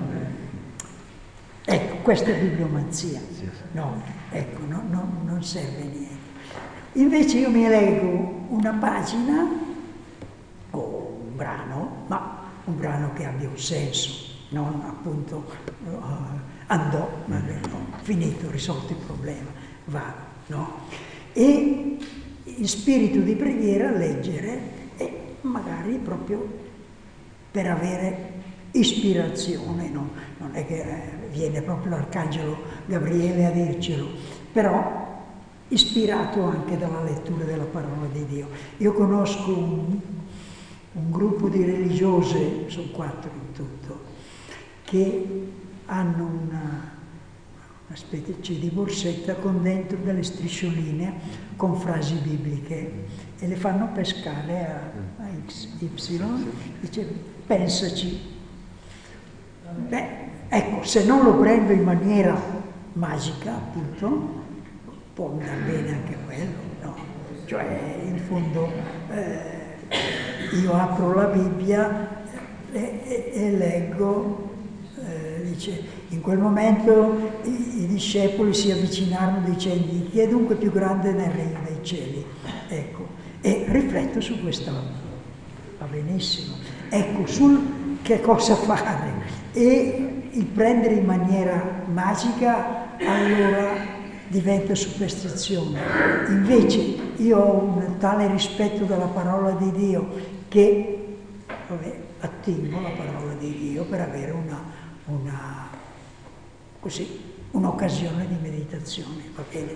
Ecco, questa è bibliomanzia. No, ecco, no, no, non serve niente. Invece io mi leggo una pagina o un brano, ma un brano che abbia un senso, non appunto uh, andò, magari, no, finito, risolto il problema, va, no? E in spirito di preghiera leggere e magari proprio per avere ispirazione, no? Non è che eh, viene proprio l'Arcangelo Gabriele a dircelo, però ispirato anche dalla lettura della parola di Dio. Io conosco un, un gruppo di religiose, sono quattro in tutto, che hanno una, una specie di borsetta con dentro delle striscioline con frasi bibliche e le fanno pescare a, a X Y, dice pensaci. Beh, ecco, se non lo prendo in maniera magica, appunto, può andare bene anche quello, no? Cioè, in fondo, eh, io apro la Bibbia e, e, e leggo, eh, dice, in quel momento i, i discepoli si avvicinarono dicendo, chi è dunque più grande nel regno dei cieli? Ecco, e rifletto su questo, va benissimo. Ecco, sul che cosa fare e il prendere in maniera magica, allora diventa superstizione. Invece io ho un tale rispetto della parola di Dio che vabbè, attingo la parola di Dio per avere una, una così, un'occasione di meditazione, va bene?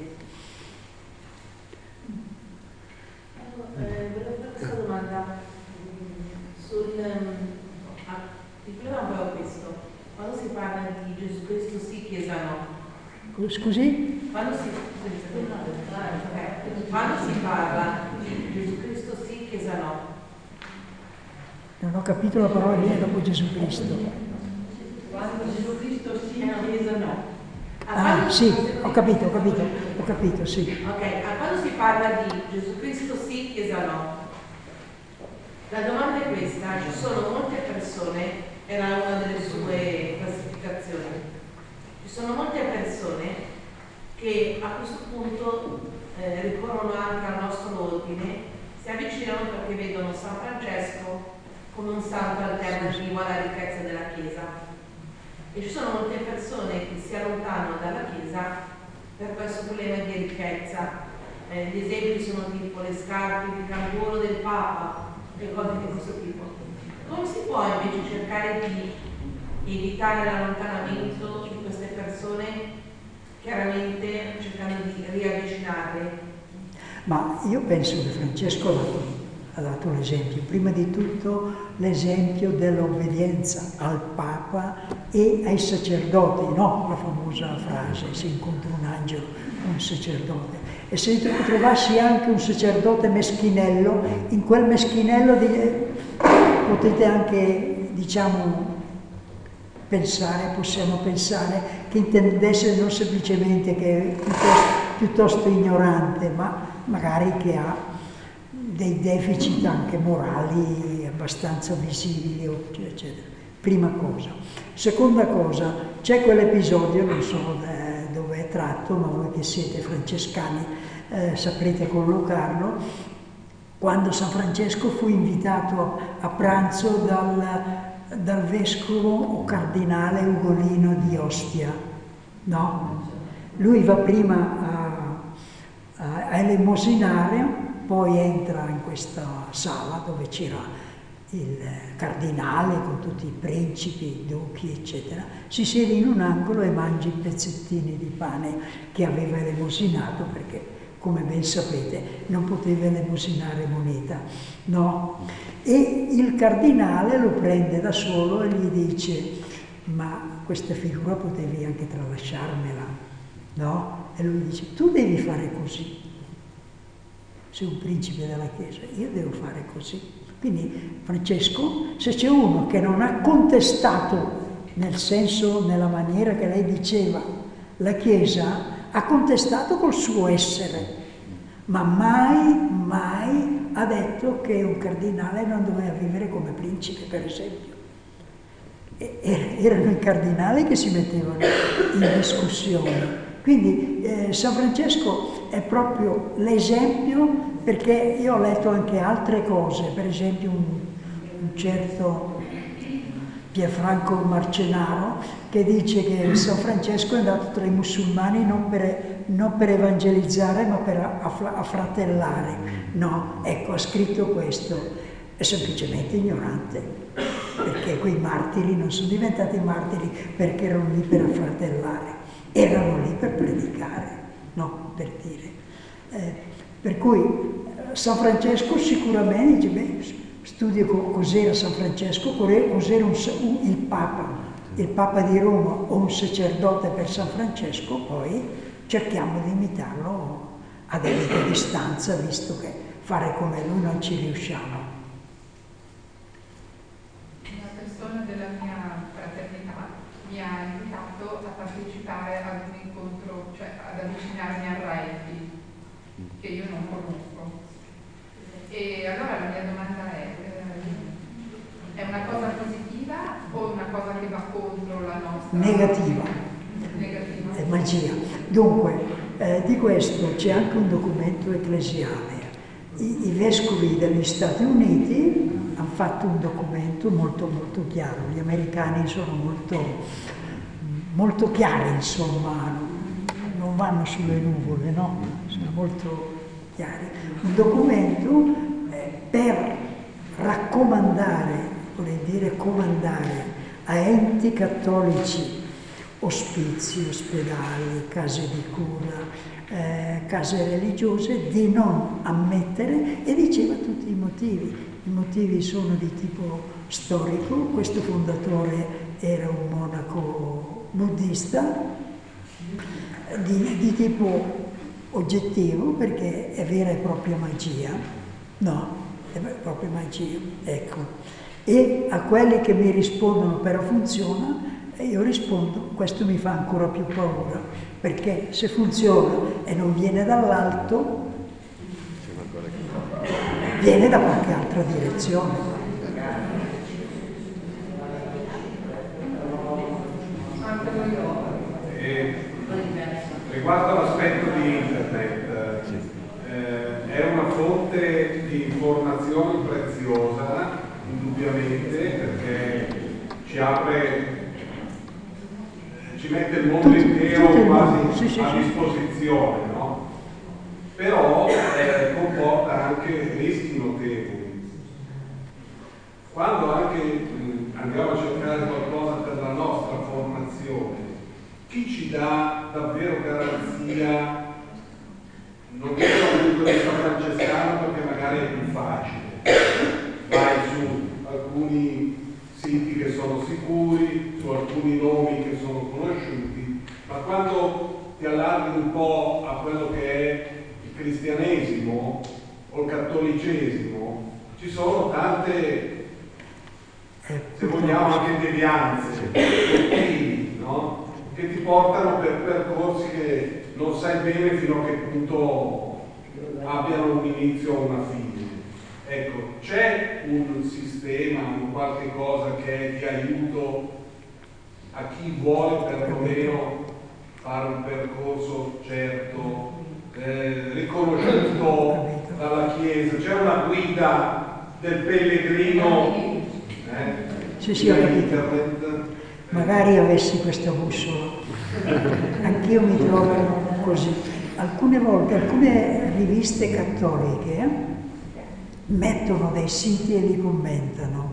Eh, volevo fare questa domanda sul ah, il problema è proprio questo, quando si parla di Gesù Cristo sì, Chiesa no. Scusi? Quando si, quando si parla di Gesù Cristo sì, Chiesa no. Non ho capito la parola che viene dopo Gesù Cristo. Quando Gesù Cristo sì, Chiesa no. Ah, sì, ho capito, ho capito, ho capito, sì. Ok, a quando si parla di Gesù Cristo sì, Chiesa no. La domanda è questa, ci sono molte persone, era una delle sue classificazioni, ci sono molte persone che a questo punto eh, ricorrono anche al nostro ordine, si avvicinano perché vedono San Francesco come un salto alternativo alla ricchezza della Chiesa. E ci sono molte persone che si allontanano dalla Chiesa per questo problema di ricchezza. Eh, gli esempi sono tipo le scarpe di cambolo del Papa e cose di questo tipo. Come si può invece cercare di evitare l'allontanamento di queste persone, chiaramente cercando di riavvicinarle? Ma io penso che Francesco ha dato, ha dato l'esempio, prima di tutto l'esempio dell'obbedienza al Papa e ai sacerdoti, no? La famosa frase, se incontro un angelo, un sacerdote. E se tu trovassi anche un sacerdote meschinello, in quel meschinello di, potete anche, diciamo, pensare, possiamo pensare che intendesse non semplicemente che è piuttosto, piuttosto ignorante, ma magari che ha dei deficit anche morali abbastanza visibili, eccetera. Prima cosa. Seconda cosa, c'è quell'episodio, non so dove è tratto, ma voi che siete francescani eh, saprete collocarlo, quando San Francesco fu invitato a pranzo dal, dal vescovo o cardinale Ugolino di Ostia, no? Lui va prima a, a, a elemosinare, poi entra in questa sala dove c'era il cardinale con tutti i principi, i duchi, eccetera, si siede in un angolo e mangia i pezzettini di pane che aveva elemosinato, perché, come ben sapete, non poteva elemosinare moneta, no? E il cardinale lo prende da solo e gli dice: ma questa figura potevi anche tralasciarmela, no? E lui dice: tu devi fare così. Sei un principe della Chiesa, io devo fare così. Quindi Francesco, se c'è uno che non ha contestato, nel senso, nella maniera che lei diceva, la Chiesa, ha contestato col suo essere, ma mai, mai ha detto che un cardinale non doveva vivere come principe, per esempio. E, erano i cardinali che si mettevano in discussione. Quindi eh, San Francesco è proprio l'esempio, perché io ho letto anche altre cose, per esempio un, un certo Pierfranco Marcenaro che dice che San Francesco è andato tra i musulmani non per, non per evangelizzare ma per affratellare. No, ecco, ha scritto questo, è semplicemente ignorante, perché quei martiri non sono diventati martiri perché erano lì per affratellare, erano lì per predicare, no, per dire. Eh, per cui San Francesco sicuramente dice, beh, studio cos'era San Francesco, cos'era un, un, il Papa, il Papa di Roma o un sacerdote per San Francesco, poi cerchiamo di imitarlo a debita distanza, visto che fare come lui non ci riusciamo. Una persona della mia fraternità mi ha invitato a partecipare ad un incontro, cioè ad avvicinarmi al Reiki, che io non conosco. E allora la mia domanda è, eh, è una cosa positiva o una cosa che va contro la nostra? Negativa. Negativa. È magia. Dunque, eh, di questo c'è anche un documento ecclesiale. I, I vescovi degli Stati Uniti hanno fatto un documento molto molto chiaro. Gli americani sono molto, molto chiari, insomma, non vanno sulle nuvole, no? Sono molto chiari. Un documento eh, per raccomandare, vorrei dire comandare, a enti cattolici, ospizi, ospedali, case di cura, eh, case religiose, di non ammettere, e diceva tutti i motivi. I motivi sono di tipo storico, questo fondatore era un monaco buddista, di, di tipo oggettivo, perché è vera e propria magia, no, è vera e propria magia, ecco. E a quelli che mi rispondono però funziona, e io rispondo, questo mi fa ancora più paura, perché se funziona e non viene dall'alto, viene da qualche altra direzione. E riguardo all'aspetto di internet, eh, è una fonte di informazioni preziosa, indubbiamente. indubbiamente, perché ci apre, ci mette il mondo intero quasi sì, sì, a sì. disposizione, no? Però eh, comporta anche rischi notevoli. Quando anche mh, andiamo a cercare qualcosa per la nostra formazione, chi ci dà davvero garanzia? Non dico dal punto di vista francescano perché magari è più facile, vai su alcuni siti che sono sicuri, su alcuni nomi che sono conosciuti, ma quando ti allarghi un po' a quello che è il cristianesimo o il cattolicesimo, ci sono tante, se vogliamo, anche devianze, motivi, no? Che ti portano per percorsi che non sai bene fino a che punto abbiano un inizio o una fine. Ecco, c'è un sistema, un qualche cosa che è di aiuto a chi vuole perlomeno fare un percorso certo, eh, riconosciuto dalla Chiesa? C'è una guida del pellegrino? Eh, Sì, sì, ho capito. Internet? Magari avessi questa bussola. Anch'io mi trovo così. Alcune volte, alcune riviste cattoliche mettono dei siti e li commentano.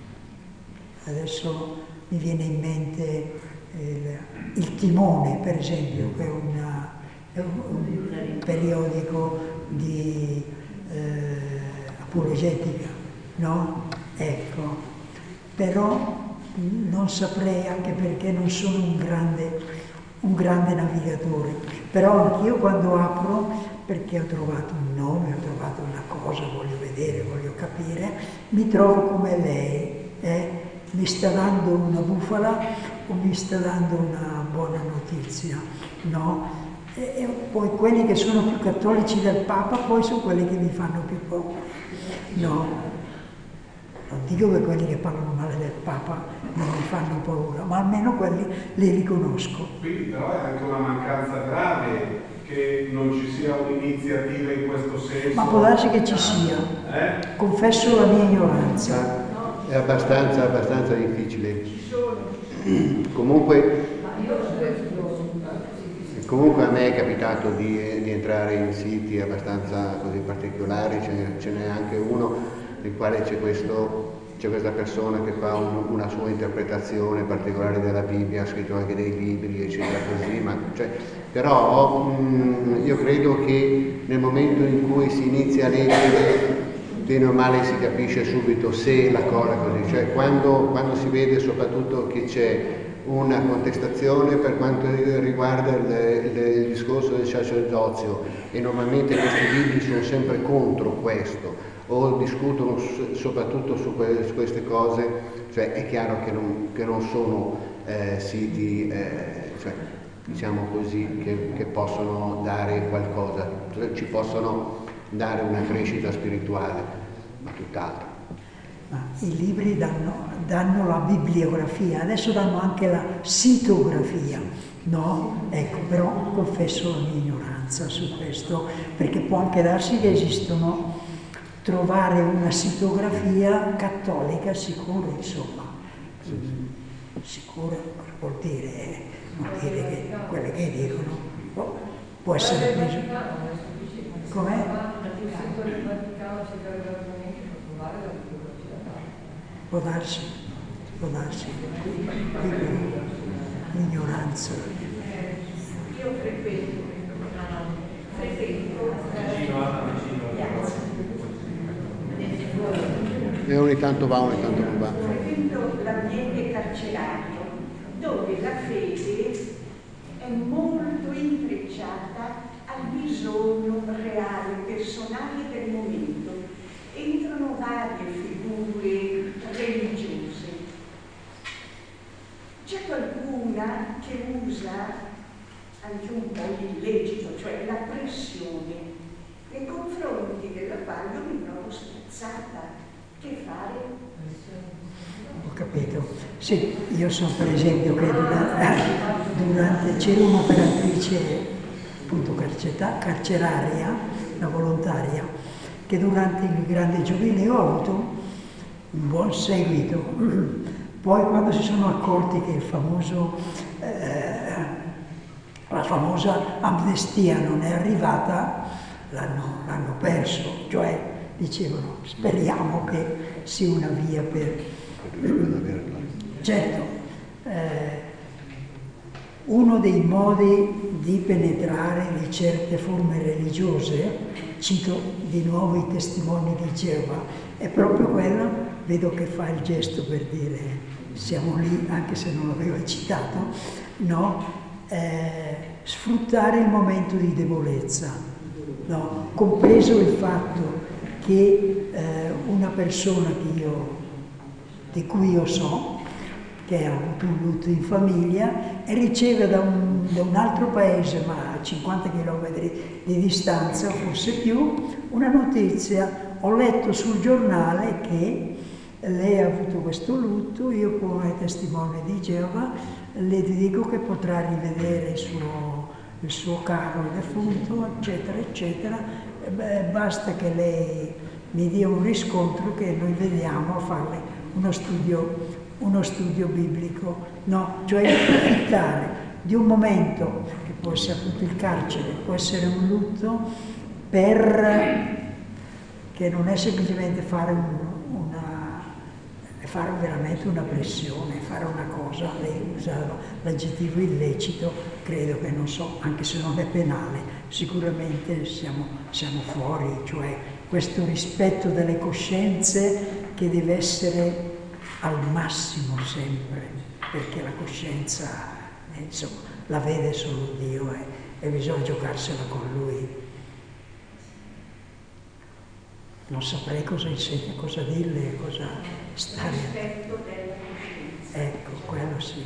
Adesso mi viene in mente il, il Timone, per esempio, che è, una, è un, un periodico di eh, apologetica, no? Ecco. Però non saprei, anche perché non sono un grande, un grande navigatore, però anch'io quando apro, perché ho trovato un nome, ho trovato una cosa, voglio vedere, voglio capire, mi trovo come lei, eh? Mi sta dando una bufala o mi sta dando una buona notizia, no? E, e poi quelli che sono più cattolici del Papa poi sono quelli che mi fanno più paura, no? Non dico che quelli che parlano male del Papa non mi fanno paura, ma almeno quelli li riconosco. Quindi però è anche una mancanza grave che non ci sia un'iniziativa in questo senso. Ma può darsi che ci sia. Eh? Confesso la mia ignoranza. È abbastanza, abbastanza difficile. Comunque, comunque a me è capitato di, di entrare in siti abbastanza così particolari, ce, ce n'è anche uno nel quale c'è, questo, c'è questa persona che fa un, una sua interpretazione particolare della Bibbia, ha scritto anche dei libri, eccetera, così, ma, cioè, però mh, io credo che nel momento in cui si inizia a leggere, bene o male si capisce subito se la cosa è così, cioè quando, quando si vede soprattutto che c'è una contestazione per quanto riguarda il, il, il discorso del sacerdozio, e normalmente questi libri sono sempre contro questo, o discutono soprattutto su, que- su queste cose, cioè è chiaro che non, che non sono eh, siti, eh, cioè, diciamo così, che, che possono dare qualcosa, cioè, ci possono dare una crescita spirituale, ma tutt'altro. Ma i libri danno, danno la bibliografia, adesso danno anche la sitografia, no? Ecco, però confesso la mia ignoranza su questo, perché può anche darsi che esistono, trovare una sitografia cattolica sicuro, insomma. Sì, sì. Sicuro vuol dire, vuol dire che quelle che dicono oh, può essere preso. Com'è? Può darsi, può darsi, l'ignoranza. Io frequento, frequento, E ogni tanto va, ogni tanto non va. frequento l'ambiente carcerario, dove la fede è molto intrecciata al bisogno reale, personale del momento. Entrano varie figure religiose. C'è qualcuna che usa anche un po' l'illecito, cioè la pressione, nei confronti della quale io mi trovo spezzata. Che fare? Ho capito. Sì, io so per esempio che durante, durante c'era un'operatrice appunto carceta, carceraria, una volontaria, che durante il grande giubileo ha avuto un buon seguito. Poi quando si sono accorti che il famoso, eh, la famosa amnistia non è arrivata, l'hanno, l'hanno perso, cioè dicevano speriamo che sia una via per... Certo, eh, uno dei modi di penetrare di certe forme religiose, cito di nuovo i testimoni di Geova, è proprio quello, vedo che fa il gesto per dire siamo lì anche se non l'aveva citato, no? Eh, sfruttare il momento di debolezza, no? Compreso il fatto che eh, una persona che io, di cui io so, che ha avuto un lutto in famiglia e riceve da un, da un altro paese, ma a cinquanta chilometri di distanza, forse più, una notizia. Ho letto sul giornale che lei ha avuto questo lutto, io come testimone di Geova le dico che potrà rivedere il suo, il suo caro defunto, eccetera, eccetera. E beh, basta che lei mi dia un riscontro che noi vediamo a farle uno studio uno studio biblico, no, cioè approfittare di un momento che può essere appunto il carcere, può essere un lutto, per che non è semplicemente fare un, una fare veramente una pressione, fare una cosa, lei usava l'aggettivo illecito, credo che non so, anche se non è penale, sicuramente siamo, siamo fuori, cioè questo rispetto delle coscienze che deve essere al massimo sempre, perché la coscienza eh, insomma, la vede solo Dio e, e bisogna giocarsela con Lui. Non saprei cosa insegna, cosa dirle, cosa stare. Rispetto della coscienza. Ecco, quello sì.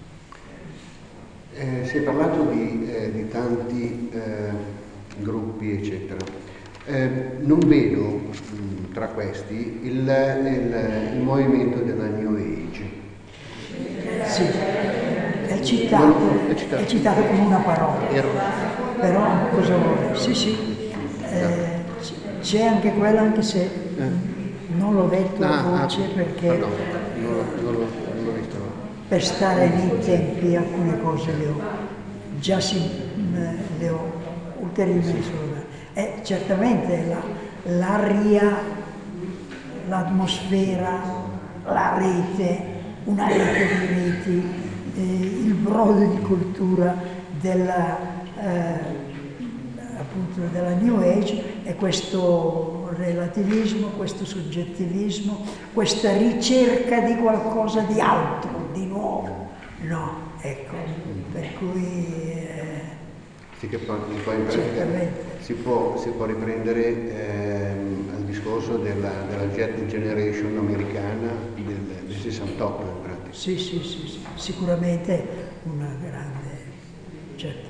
Eh, si è parlato di, eh, di tanti eh, gruppi, eccetera. Eh, non vedo mh, tra questi il, il, il movimento della New Age. Sì, è citato, Non, è citato. è citato come una parola, Ero. però cosa vuole? Sì, sì, eh, c'è anche quella, anche se Eh. non l'ho detto a Ah, voce ah, perché ah, no, non, l'ho- non l'ho, non l'ho visto. per stare nei tempi alcune cose le ho già si, mh, le ho ulteriormente sollevate. E certamente la, l'aria, l'atmosfera, la rete, una rete di reti, eh, il brodo di cultura della, eh, appunto della New Age e questo relativismo, questo soggettivismo, questa ricerca di qualcosa di altro, di nuovo. No, ecco, per cui... Eh, Sì, che poi, poi in pratica certamente. si può, si può riprendere ehm, al discorso della, della Jet Generation americana del, del sessantotto in pratica. Sì, sì, sì, sì, sicuramente una grande, certo.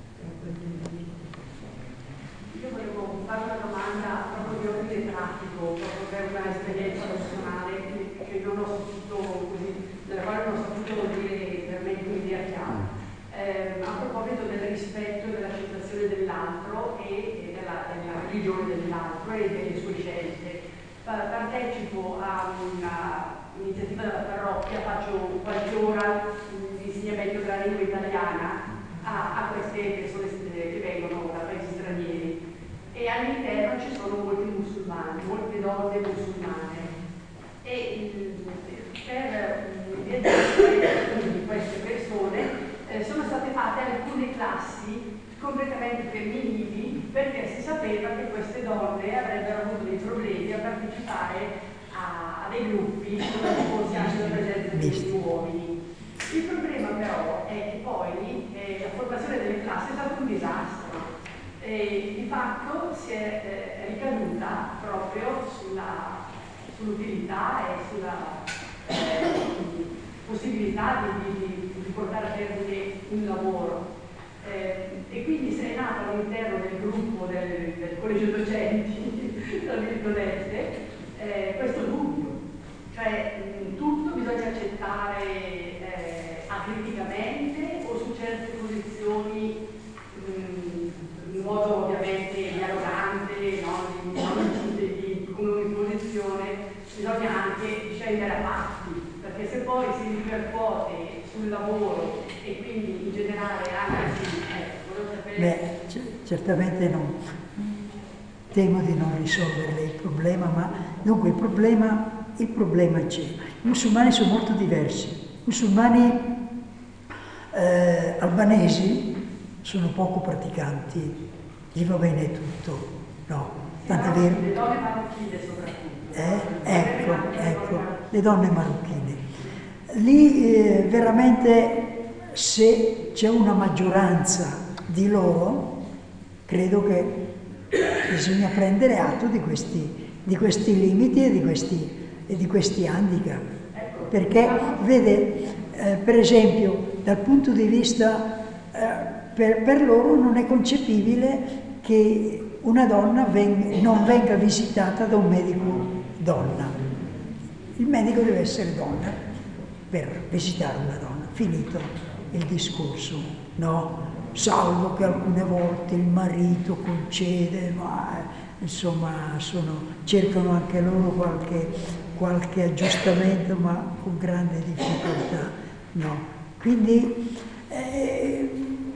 Io volevo fare una domanda proprio di ordine pratico, proprio per una esperienza personale che, che non ho saputo così, della quale non ho saputo dire per me un'idea chiara. Eh, a proposito del rispetto e dell'accettazione dell'altro e, e della, della religione dell'altro e delle sue scelte. Pa- partecipo a un'iniziativa della parrocchia, faccio qualche ora di insegnamento della lingua italiana a, a queste persone che vengono da paesi stranieri e all'interno ci sono molti musulmani, molte donne musulmane e per l'identificazione di queste persone eh, sono state fatte alcune classi completamente femminili perché si sapeva che queste donne avrebbero avuto dei problemi a partecipare a, a dei gruppi dove ci fosse anche la presenza di uomini. Il problema però è che poi eh, la formazione delle classi è stato un disastro e di fatto si è eh, ricaduta proprio sulla, sull'utilità e sulla eh, possibilità di, di, di portare a termine un lavoro. Eh, e quindi se è nato all'interno del gruppo del, del collegio docenti, tra virgolette, eh, questo dubbio, cioè mh, tutto bisogna accettare eh, acriticamente o su certe posizioni mh, in modo ovviamente dialogante, no? di, di, di, di, come un'imposizione, bisogna anche certamente non, temo di non risolverle il problema, ma dunque il problema, il problema c'è. I musulmani sono molto diversi. I musulmani eh, albanesi sono poco praticanti, gli va bene tutto, no, tant'è vero. Le donne marocchine soprattutto. Eh? Ecco, ecco, le donne marocchine. Lì eh, veramente se c'è una maggioranza di loro, credo che bisogna prendere atto di questi, di questi limiti e di questi, e di questi handicap. Perché, vede, eh, per esempio, dal punto di vista, eh, per, per loro non è concepibile che una donna veng- non venga visitata da un medico donna. Il medico deve essere donna per visitare una donna. Finito il discorso, no? Salvo che alcune volte il marito concede, ma insomma sono, cercano anche loro qualche, qualche aggiustamento, ma con grande difficoltà, no? Quindi eh,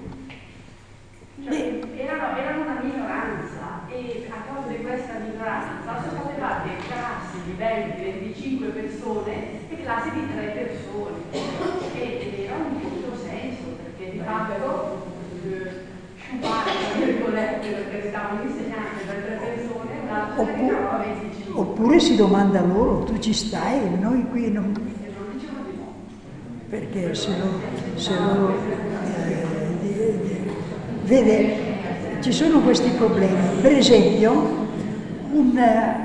cioè, erano, erano una minoranza e a causa di questa minoranza sono state fatte classi di venti venticinque persone e classi di tre persone e era un giusto senso perché di fatto sciupare, tra virgolette, perché stavano insegnando per tre persone, un'altra ne chiamava venticinque. Oppure si domanda loro, tu ci stai? Noi qui non... Perché se loro... Se loro eh, di, di, vede, ci sono questi problemi. Per esempio, un,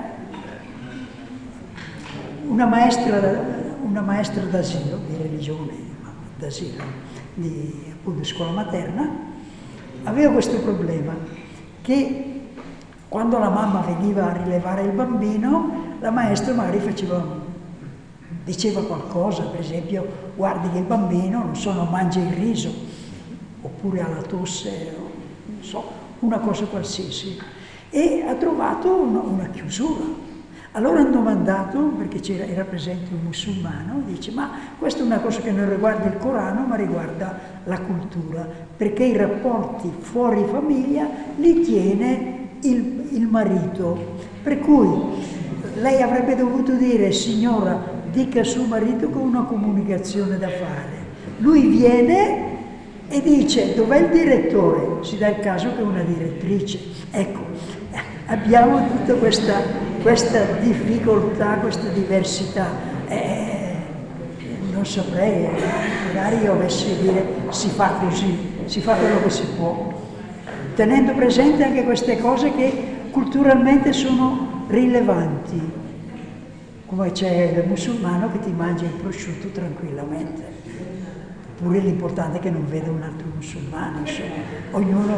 una maestra, una maestra d'asilo, di religione, d'asilo, di appunto scuola materna, aveva questo problema, che quando la mamma veniva a rilevare il bambino, la maestra magari faceva, diceva qualcosa, per esempio, guardi che il bambino, non so, non mangia il riso, oppure ha la tosse, non so, una cosa qualsiasi. E ha trovato una, una chiusura. Allora hanno domandato, perché c'era, era presente un musulmano, dice, ma questa è una cosa che non riguarda il Corano, ma riguarda la cultura, perché i rapporti fuori famiglia li tiene il, il marito. Per cui lei avrebbe dovuto dire, signora, dica a suo marito che ho una comunicazione da fare. Lui viene e dice, dov'è il direttore? Si dà il caso che è una direttrice. Ecco, abbiamo tutta questa, questa difficoltà, questa diversità. Eh, non saprei, magari io avessi a dire si fa così, si fa quello che si può, tenendo presente anche queste cose che culturalmente sono rilevanti, come c'è il musulmano che ti mangia il prosciutto tranquillamente, oppure l'importante è che non veda un altro musulmano, insomma, ognuno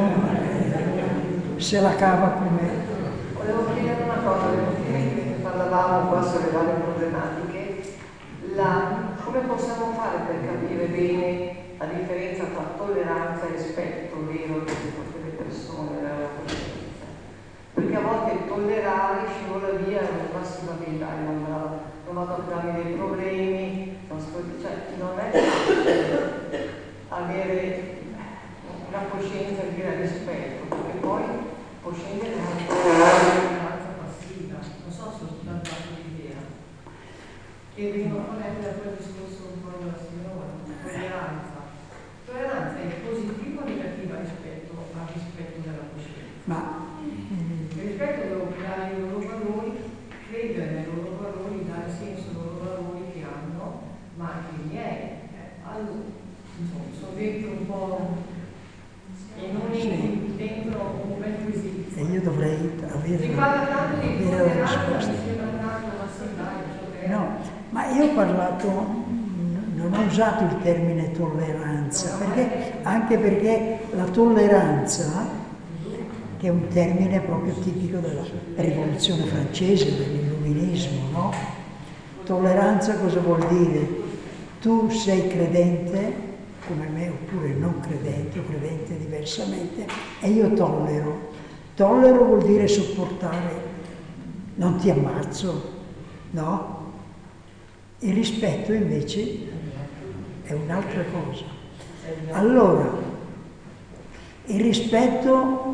eh, se la cava come... Volevo chiedere una cosa, perché parlavamo qua sulle varie problematiche, la, come possiamo fare per capire bene la differenza tra tolleranza e rispetto vero di tutte le persone nella loro coscienza? Perché a volte tollerare scivola via nella massima vita, non, non vado a crearmi dei problemi, non, cioè, non è facile avere una coscienza di rispetto, perché poi può scendere anche tolleranza passiva, non so se ho sbagliato l'idea. E vengo a letto da quel discorso un po' della signora, tolleranza. Tolleranza è positiva o negativa rispetto al rispetto della coscienza? Ma il rispetto devo dare i loro valori, credere nei loro valori, dare senso ai loro valori che hanno, ma anche i miei. Eh, allora, insomma, sono dentro un po' e non sì. dentro un bel quesito. E io dovrei avere, Si parla tanto di avere la tolleranza, risposta. mi sembra tanto, ma sì, dai, No, ma io ho parlato, non ho usato il termine tolleranza, perché, anche perché la tolleranza, che è un termine proprio tipico della rivoluzione francese, dell'illuminismo, no? Tolleranza cosa vuol dire? Tu sei credente come me, oppure non credente o credente diversamente, e io tollero. Tollero vuol dire sopportare, non ti ammazzo, no? Il rispetto invece è un'altra cosa. Allora, il rispetto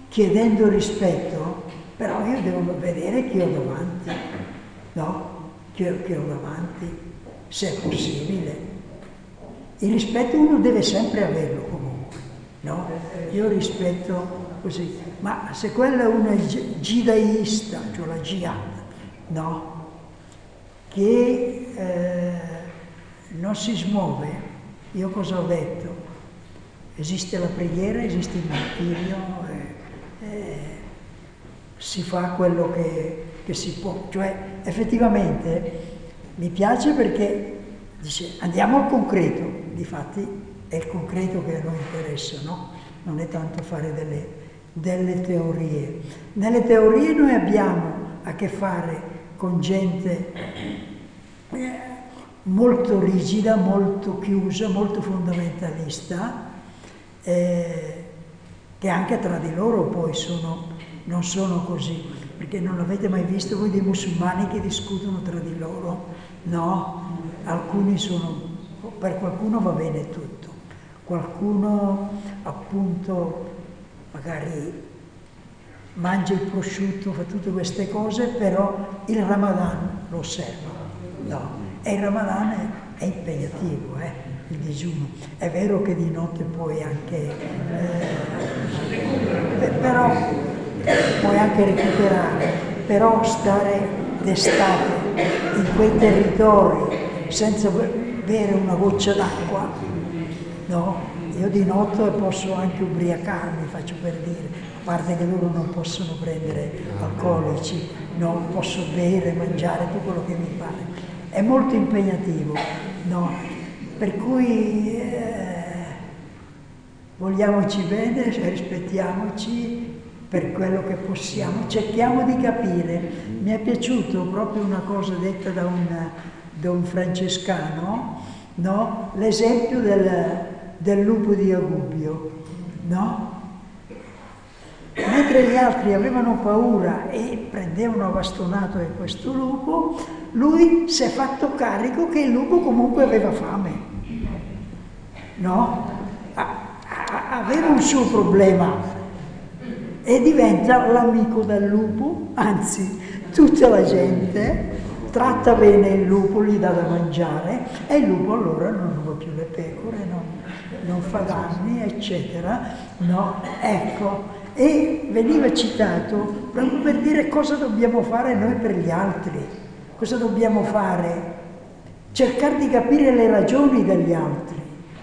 chiedendo rispetto, però io devo vedere chi ho davanti, no? Chi ho, chi ho davanti, se è possibile. Il rispetto uno deve sempre averlo comunque, no? Io rispetto così, ma se quello è un jidaista, cioè la jihad, no? Che eh, non si smuove, io cosa ho detto? Esiste la preghiera, esiste il martirio, eh, eh, si fa quello che, che si può, cioè effettivamente mi piace perché dice andiamo al concreto, difatti è il concreto che a noi interessa, no? Non è tanto fare delle, delle teorie. Nelle teorie noi abbiamo a che fare con gente eh, molto rigida, molto chiusa, molto fondamentalista, eh, che anche tra di loro poi sono, non sono così, perché non avete mai visto voi dei musulmani che discutono tra di loro? No, alcuni sono, per qualcuno va bene tutto, qualcuno appunto magari mangia il prosciutto, fa tutte queste cose, però il Ramadan lo osserva, no, e il Ramadan è, è impegnativo, eh, il digiuno. È vero che di notte puoi anche, eh, però puoi anche recuperare, però stare d'estate in quei territori senza bere una goccia d'acqua, no? Io di notte posso anche ubriacarmi, faccio per dire, a parte che loro non possono prendere alcolici, no? Posso bere, mangiare, tutto quello che mi pare. È molto impegnativo, no? Per cui eh, vogliamoci bene, rispettiamoci per quello che possiamo, cerchiamo di capire. Mi è piaciuto proprio una cosa detta da un, da un francescano, no? L'esempio del, del lupo di Agubbio, no? Mentre gli altri avevano paura e prendevano a bastonato in questo lupo, lui si è fatto carico che il lupo comunque aveva fame, no? Aveva un suo problema e diventa l'amico del lupo, anzi tutta la gente tratta bene il lupo, gli dà da mangiare e il lupo allora non ruba più le pecore, non, non fa danni, eccetera, no? Ecco. E veniva citato proprio per dire cosa dobbiamo fare noi per gli altri, cosa dobbiamo fare, cercare di capire le ragioni degli altri,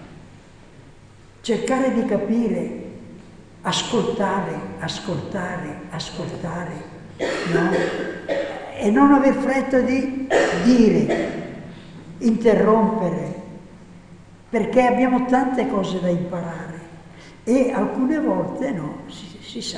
cercare di capire, ascoltare, ascoltare, ascoltare, no? E non aver fretta di dire, interrompere, perché abbiamo tante cose da imparare e alcune volte no, si, si sa,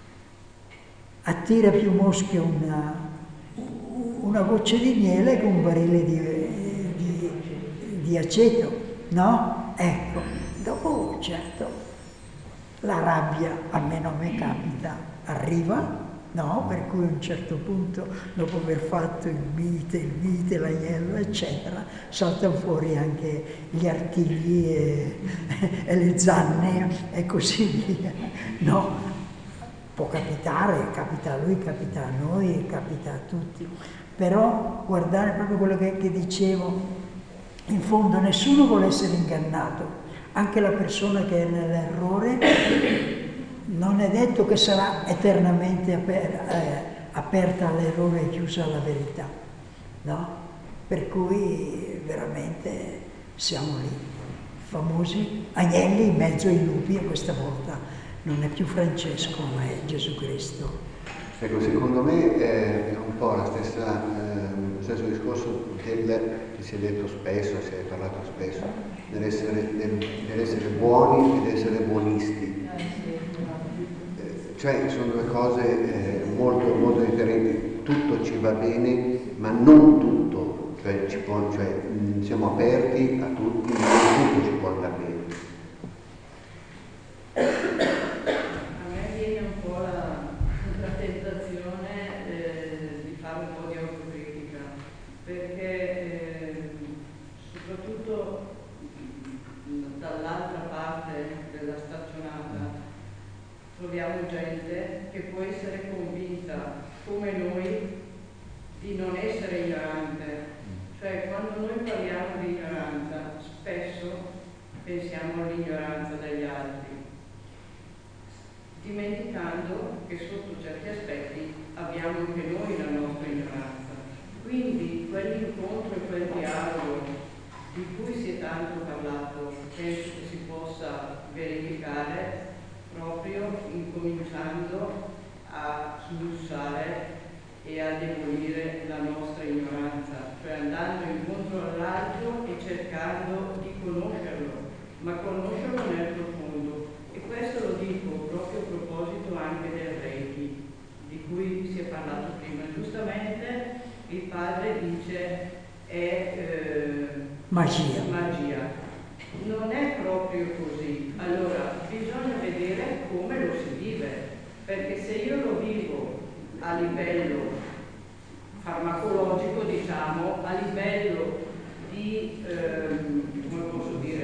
attira più mosche una, una goccia di miele che un barile di, di, di aceto, no? Ecco, dopo certo la rabbia, almeno a me capita, arriva, no? Per cui a un certo punto, dopo aver fatto il mite, il mite, l'agnello, eccetera, saltano fuori anche gli artigli e, e le zanne e così via, no? Può capitare, capita a lui, capita a noi, capita a tutti, però guardare proprio quello che, che dicevo, in fondo nessuno vuole essere ingannato, anche la persona che è nell'errore non è detto che sarà eternamente aper, eh, aperta all'errore e chiusa alla verità, no? Per cui veramente siamo lì, famosi agnelli in mezzo ai lupi, e questa volta non è più Francesco ma è Gesù Cristo. Ecco, secondo me è un po' la stessa, eh, lo stesso discorso del, che si è detto spesso, si è parlato spesso, dell'essere, del, dell'essere buoni ed essere buonisti. Eh, cioè sono due cose eh, molto, molto differenti. Tutto ci va bene, ma non tutto, cioè, ci può, cioè mh, siamo aperti a tutti, ma non tutto ci può andare bene. A me viene un po' la, la tentazione eh, di fare un po' di autocritica, perché eh, soprattutto dall'altra parte della staccionata troviamo gente che sotto certi aspetti abbiamo anche noi la nostra ignoranza. Quindi quell'incontro e quel dialogo di cui si è tanto parlato penso che si possa verificare proprio incominciando a smussare e a demolire la nostra ignoranza, cioè andando incontro all'altro e cercando di conoscerlo, ma conoscerlo nel profondo. E questo lo dico proprio a proposito anche del Reiki, di cui si è parlato prima. Giustamente il padre dice è eh, magia. magia. Non è proprio così. Allora, bisogna vedere come lo si vive, perché se io lo vivo a livello farmacologico, diciamo, a livello di, ehm, come posso dire,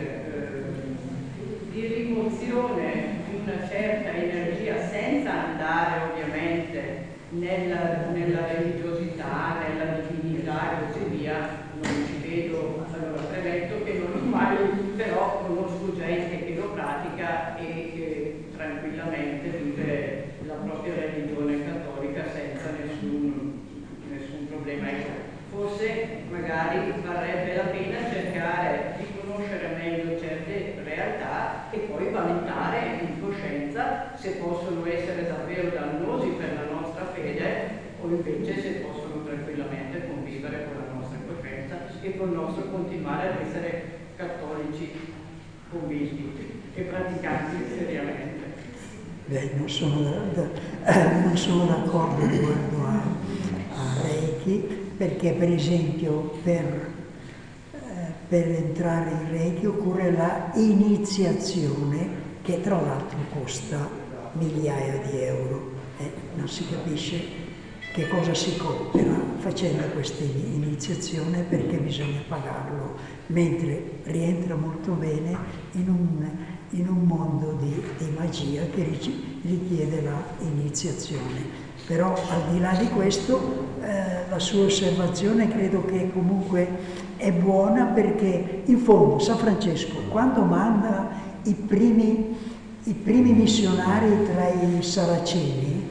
ehm, di rimozione di una certa energia, senza andare ovviamente nella, nella religiosità, nella divinità e così via, non ci vedo. Allora, premetto che non mai, però conosco gente che lo pratica e che tranquillamente vive la propria religione cattolica senza nessun, nessun problema. Forse magari varrebbe la pena cercare di conoscere meglio certe realtà e poi valutare in coscienza se possono essere davvero dannosi per la nostra fede o invece se possono tranquillamente convivere con la nostra coscienza e con il nostro continuare ad essere cattolici convinti e praticanti seriamente. Beh, non sono, da, da, eh, non sono d'accordo riguardo a, a Reiki, perché per esempio per, eh, per entrare in Reiki occorre la iniziazione, che tra l'altro costa migliaia di euro. Eh, non si capisce che cosa si compra facendo questa iniziazione, perché bisogna pagarlo, mentre rientra molto bene in un, in un mondo di, di magia che richiede la iniziazione. Però al di là di questo eh, la sua osservazione credo che comunque è buona, perché in fondo San Francesco, quando manda i primi, i primi missionari tra i saraceni,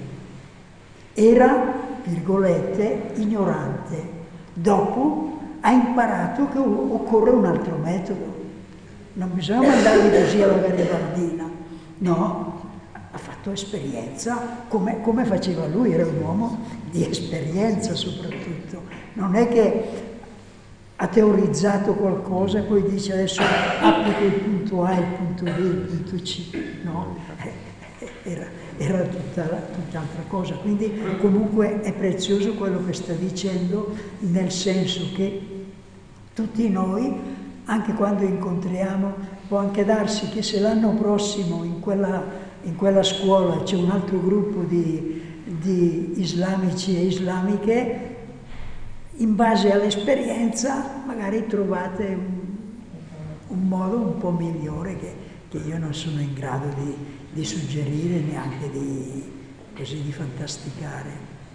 era, virgolette, ignorante. Dopo ha imparato che occorre un altro metodo. Non bisogna mandarli così alla garibaldina, no, ha fatto esperienza, come, come faceva lui, era un uomo di esperienza soprattutto. Non è che ha teorizzato qualcosa e poi dice adesso applico il punto A, il punto B, il punto C, no, era, era tutta, tutt'altra cosa. Quindi comunque è prezioso quello che sta dicendo, nel senso che tutti noi, anche quando incontriamo, può anche darsi che se l'anno prossimo in quella, in quella scuola c'è un altro gruppo di, di islamici e islamiche, in base all'esperienza magari trovate un, un modo un po' migliore che, che io non sono in grado di, di suggerire, neanche di, così, di fantasticare.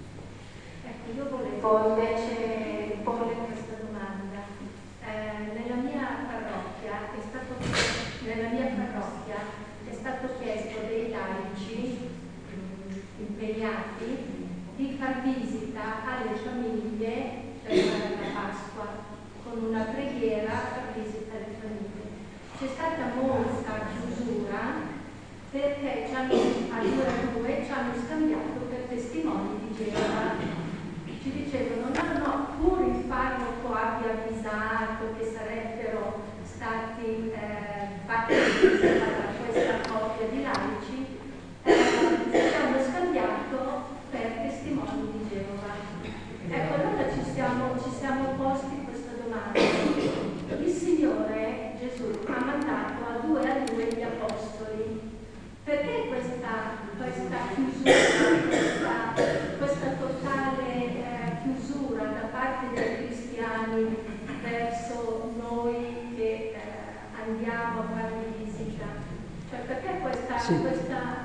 Ecco, io volevo invece porre questa domanda. Eh, nella mia parrocchia è stato, nella mia parrocchia è stato chiesto dei laici mh, impegnati di far visita alle famiglie per la Pasqua con una preghiera per visita alle famiglie. C'è stata molta chiusura perché ci hanno, a due a due ci hanno scambiato per testimoni di Geova. Ci dicevano no, no, pur il parroco abbia avvisato che sarebbero stati eh, fatti visita da questa coppia di laici, eh, ci hanno scambiato per testimoni di Geova. Ecco, allora ci siamo, ci siamo posti questa domanda. Il Signore Gesù ha mandato a due a due gli apostoli. Perché questa, questa chiusura, questa, questa totale eh, chiusura da parte dei cristiani verso noi che eh, andiamo a fargli visita? Cioè, perché questa... Sì. questa...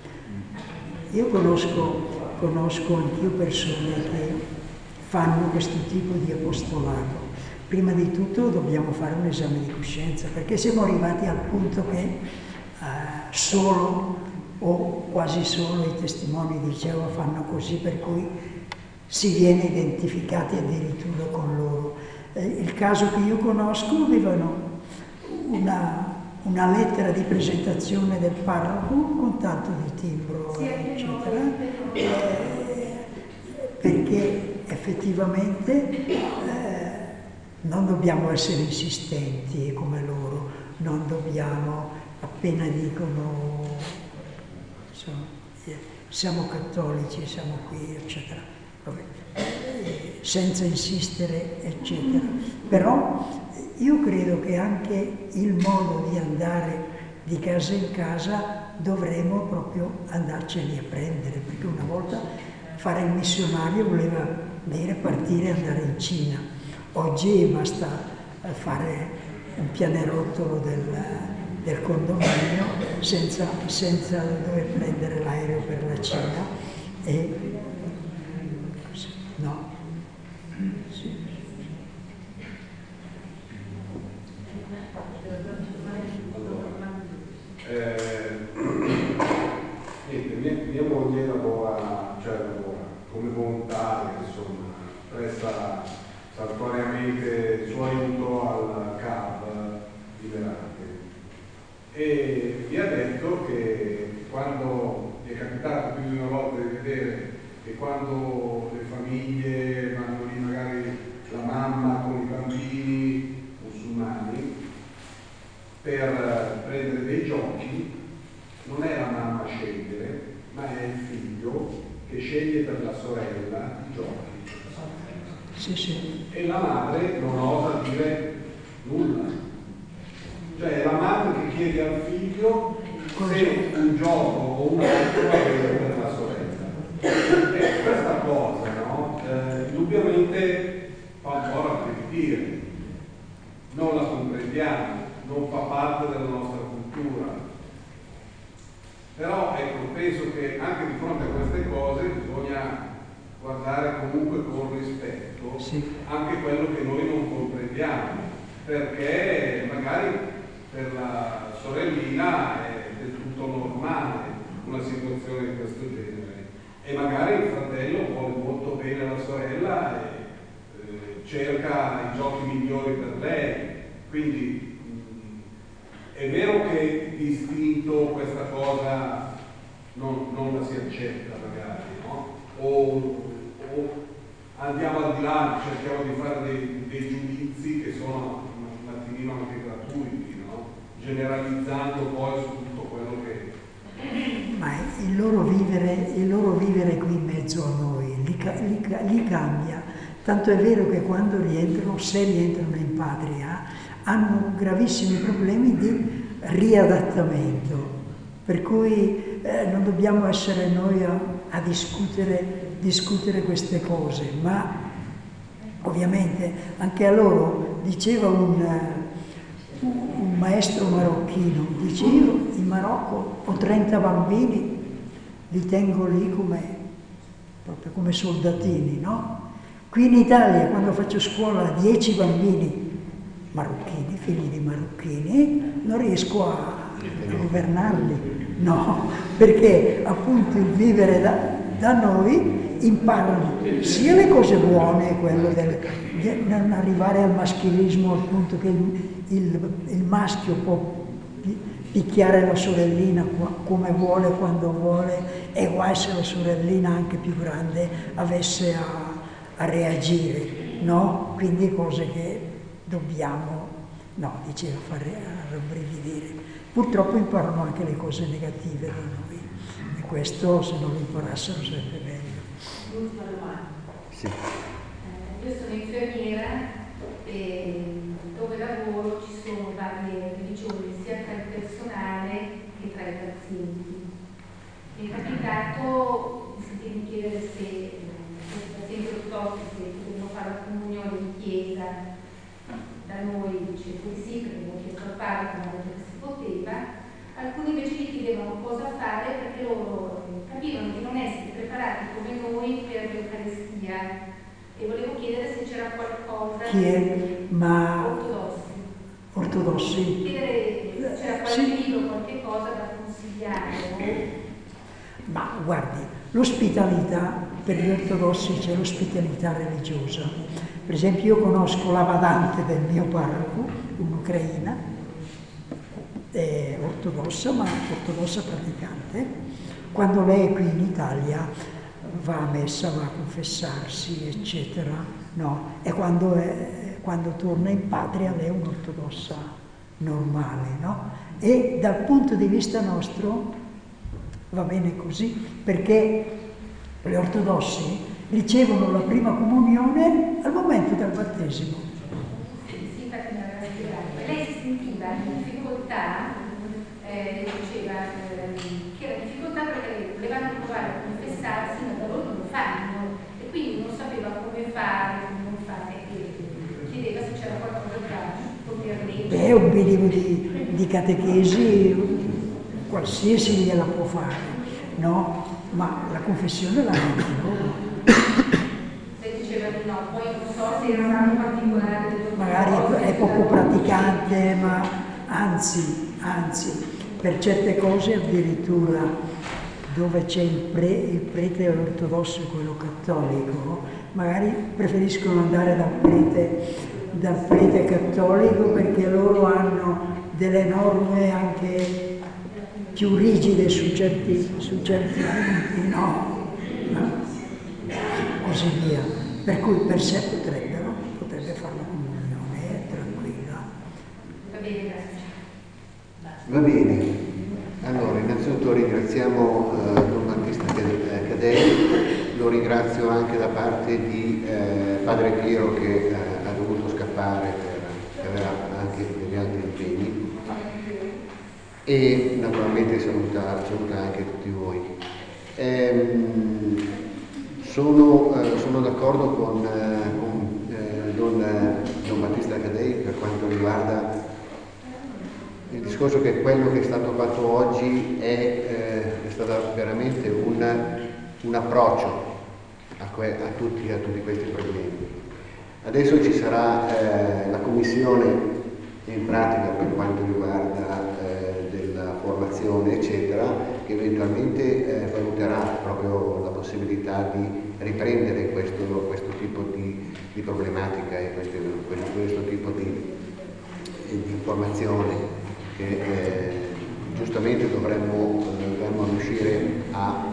Io conosco, conosco anch'io persone che fanno questo tipo di apostolato. Prima di tutto dobbiamo fare un esame di coscienza, perché siamo arrivati al punto che eh, solo o quasi solo i testimoni di Geova fanno così, per cui si viene identificati addirittura con loro. Eh, il caso che io conosco, avevano una, una lettera di presentazione del parroco con tanto di timbro, sì, eccetera, eh, perché effettivamente eh, non dobbiamo essere insistenti come loro, non dobbiamo, appena dicono insomma, eh, siamo cattolici, siamo qui, eccetera, vabbè, eh, senza insistere, eccetera. Però io credo che anche il modo di andare di casa in casa dovremo proprio andarceli a prendere, perché una volta fare il missionario voleva dire partire e andare in Cina. Oggi basta fare un pianerottolo del, del condominio senza, senza dover prendere l'aereo per la Cina e no. Sì. Eh, niente, mia, mia moglie lavora, cioè lavora come volontaria, insomma, presta saltuariamente il suo aiuto al C A V di Verante, e mi ha detto che quando gli è capitato più di una volta di vedere che quando le famiglie vanno lì, magari la mamma con i bambini musulmani, per prendere dei giochi, non è la mamma a scegliere, ma è il figlio che sceglie per la sorella i giochi. Sì, sì. E la madre non osa dire nulla. Cioè è la madre che chiede al figlio se un gioco o un altro va bene per la sorella. E questa cosa, no? Eh, indubbiamente fa un po' rabbrividire. Non la comprendiamo, non fa parte della nostra cultura. Però ecco, penso che anche di fronte a queste cose bisogna guardare comunque con rispetto, sì, anche quello che noi non comprendiamo, perché magari per la sorellina è del tutto normale una situazione di questo genere e magari il fratello vuole molto bene la sorella e eh, cerca i giochi migliori per lei, quindi è vero che d'istinto questa cosa non, non la si accetta magari, no? O, o andiamo al di là, cerchiamo di fare dei, dei giudizi che sono un attimino anche gratuiti, no? Generalizzando poi su tutto quello che... Ma il loro vivere, il loro vivere qui in mezzo a noi li, li, li cambia, tanto è vero che quando rientrano, se rientrano in patria, hanno gravissimi problemi di riadattamento, per cui eh, non dobbiamo essere noi a, a discutere, discutere queste cose, ma ovviamente anche a loro, diceva un, un maestro marocchino, dice io in Marocco ho trenta bambini, li tengo lì come, proprio come soldatini, no? Qui in Italia quando faccio scuola dieci bambini marocchini, figli di marocchini, non riesco a, a governarli, no, perché appunto il vivere da, da noi imparano sia le cose buone, quello del, di non arrivare al maschilismo al punto che il, il, il maschio può picchiare la sorellina come vuole, quando vuole, e guai se la sorellina anche più grande avesse a, a reagire, no? Quindi cose che dobbiamo, no, diceva, fare rabbrividire. Purtroppo imparano anche le cose negative da noi e questo, se non lo imparassero, sarebbe meglio. L'ultima domanda. Sì. Eh, io sono infermiera e dove lavoro ci sono varie religioni sia tra il personale che tra i pazienti. Mi è capitato di sentirmi chiedere se i pazienti ortodossi se potevano fare la comunione in chiesa. Da noi dicevo di sì, perché abbiamo chiesto al padre come ha detto che si poteva, alcuni invece gli chiedevano cosa fare perché loro capivano di non essere preparati come noi per l'Eucaristia e volevo chiedere se c'era qualcosa Chi è? Ma... ortodossi. Ortodossi? Chiedere se c'era qualche sì. libro, qualche cosa da consigliare Ma guardi, l'ospitalità, per gli ortodossi c'è l'ospitalità religiosa. Per esempio io conosco la badante del mio parroco, un'ucraina, è ortodossa, ma ortodossa praticante. Quando lei è qui in Italia va a messa, va a confessarsi, eccetera, no? E quando, è, quando torna in patria lei è un'ortodossa normale, no? E dal punto di vista nostro va bene così, perché gli ortodossi ricevono la prima comunione al momento del battesimo. Sì, infatti mi aveva spiegato. Lei si sentiva in difficoltà, eh, diceva eh, che era difficoltà perché volevano provare a confessarsi, ma da loro non lo fanno, e quindi non sapeva come fare, come non fare, e chiedeva se c'era qualcosa da poter leggere. Beh, un minimo di, di catechesi qualsiasi gliela può fare, no? Ma la confessione la hanno loro. Se diceva di no, poi non so se era un anno particolare. Magari è, è poco praticante, ma anzi, anzi, per certe cose addirittura dove c'è il, pre, il prete ortodosso e quello cattolico, magari preferiscono andare dal prete, dal prete cattolico perché loro hanno delle norme anche più rigide su certi, su certi punti, no? no? Così via. Per cui per sé potrebbero, potrebbe fare la comunione, è tranquilla. Va bene, grazie. Va bene. Allora, innanzitutto ringraziamo eh, Don Battista Cadei, lo ringrazio anche da parte di eh, Padre Piero che eh, ha dovuto scappare per, per avere anche degli altri impegni. E naturalmente saluta, saluta anche tutti voi. Ehm, sono, eh, sono d'accordo con, eh, con eh, Don, Don Battista Cadei per quanto riguarda il discorso che quello che è stato fatto oggi è, eh, è stato veramente un, un approccio a, que, a, tutti, a tutti questi problemi. Adesso ci sarà eh, la commissione in pratica per quanto riguarda eh, della formazione eccetera, che eventualmente eh, valuterà proprio la possibilità di riprendere questo, questo tipo di, di problematica e questo, questo tipo di, di informazione che eh, giustamente dovremmo, dovremmo riuscire a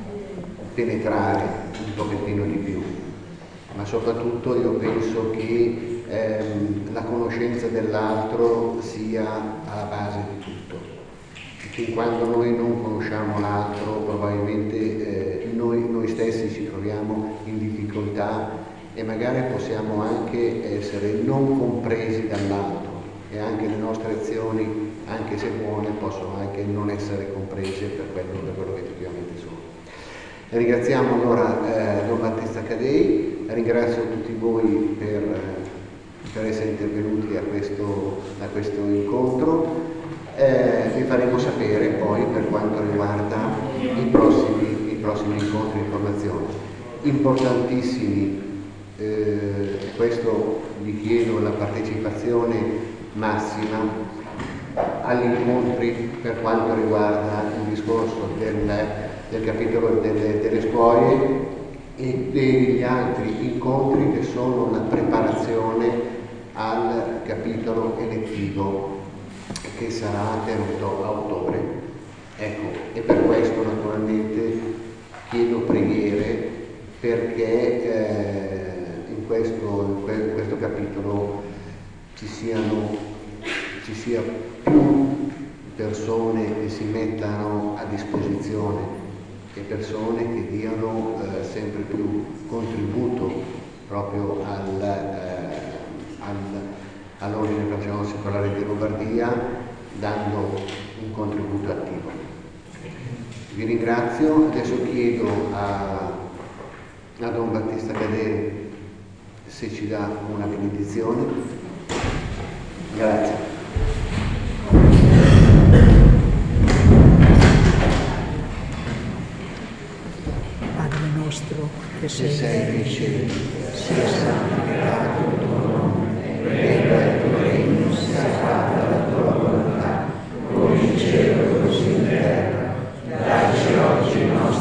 penetrare un pochettino di più, ma soprattutto io penso che Ehm, la conoscenza dell'altro sia alla base di tutto. Fin quando noi non conosciamo l'altro, probabilmente eh, noi, noi stessi ci troviamo in difficoltà e magari possiamo anche essere non compresi dall'altro e anche le nostre azioni, anche se buone, possono anche non essere comprese per quello, per quello che effettivamente sono. Ringraziamo allora eh, Don Battista Cadei, ringrazio tutti voi per per essere intervenuti a questo, a questo incontro. Eh, vi faremo sapere poi per quanto riguarda i prossimi, i prossimi incontri e informazioni. Importantissimi, eh, questo vi chiedo la partecipazione massima agli incontri per quanto riguarda il discorso del, del capitolo delle, delle scuole e degli altri incontri che sono la preparazione al capitolo elettivo che sarà tenuto a ottobre. Ecco, e per questo naturalmente chiedo preghiere perché eh, in, questo, in questo capitolo ci siano ci sia più persone che si mettano a disposizione e persone che diano eh, sempre più contributo proprio al eh, all'Ordine Francescano Secolare di Lombardia, dando un contributo attivo. Vi ringrazio, adesso chiedo a, a Don Battista Cadei se ci dà una benedizione. Grazie. Padre nostro che sei, sei in cielo, sia santificato il tuo nome. Venga il tuo regno, sia fatta la tua volontà, come in cielo così in terra. Dacci oggi il nostro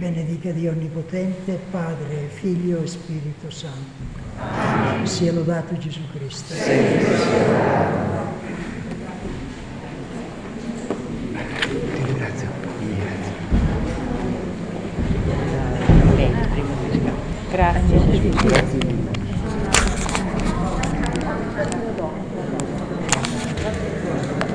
benedica Dio Onnipotente, Padre, Figlio e Spirito Santo. Amen. Sia lodato Gesù Cristo. Sempre sia lodato. Grazie. Grazie.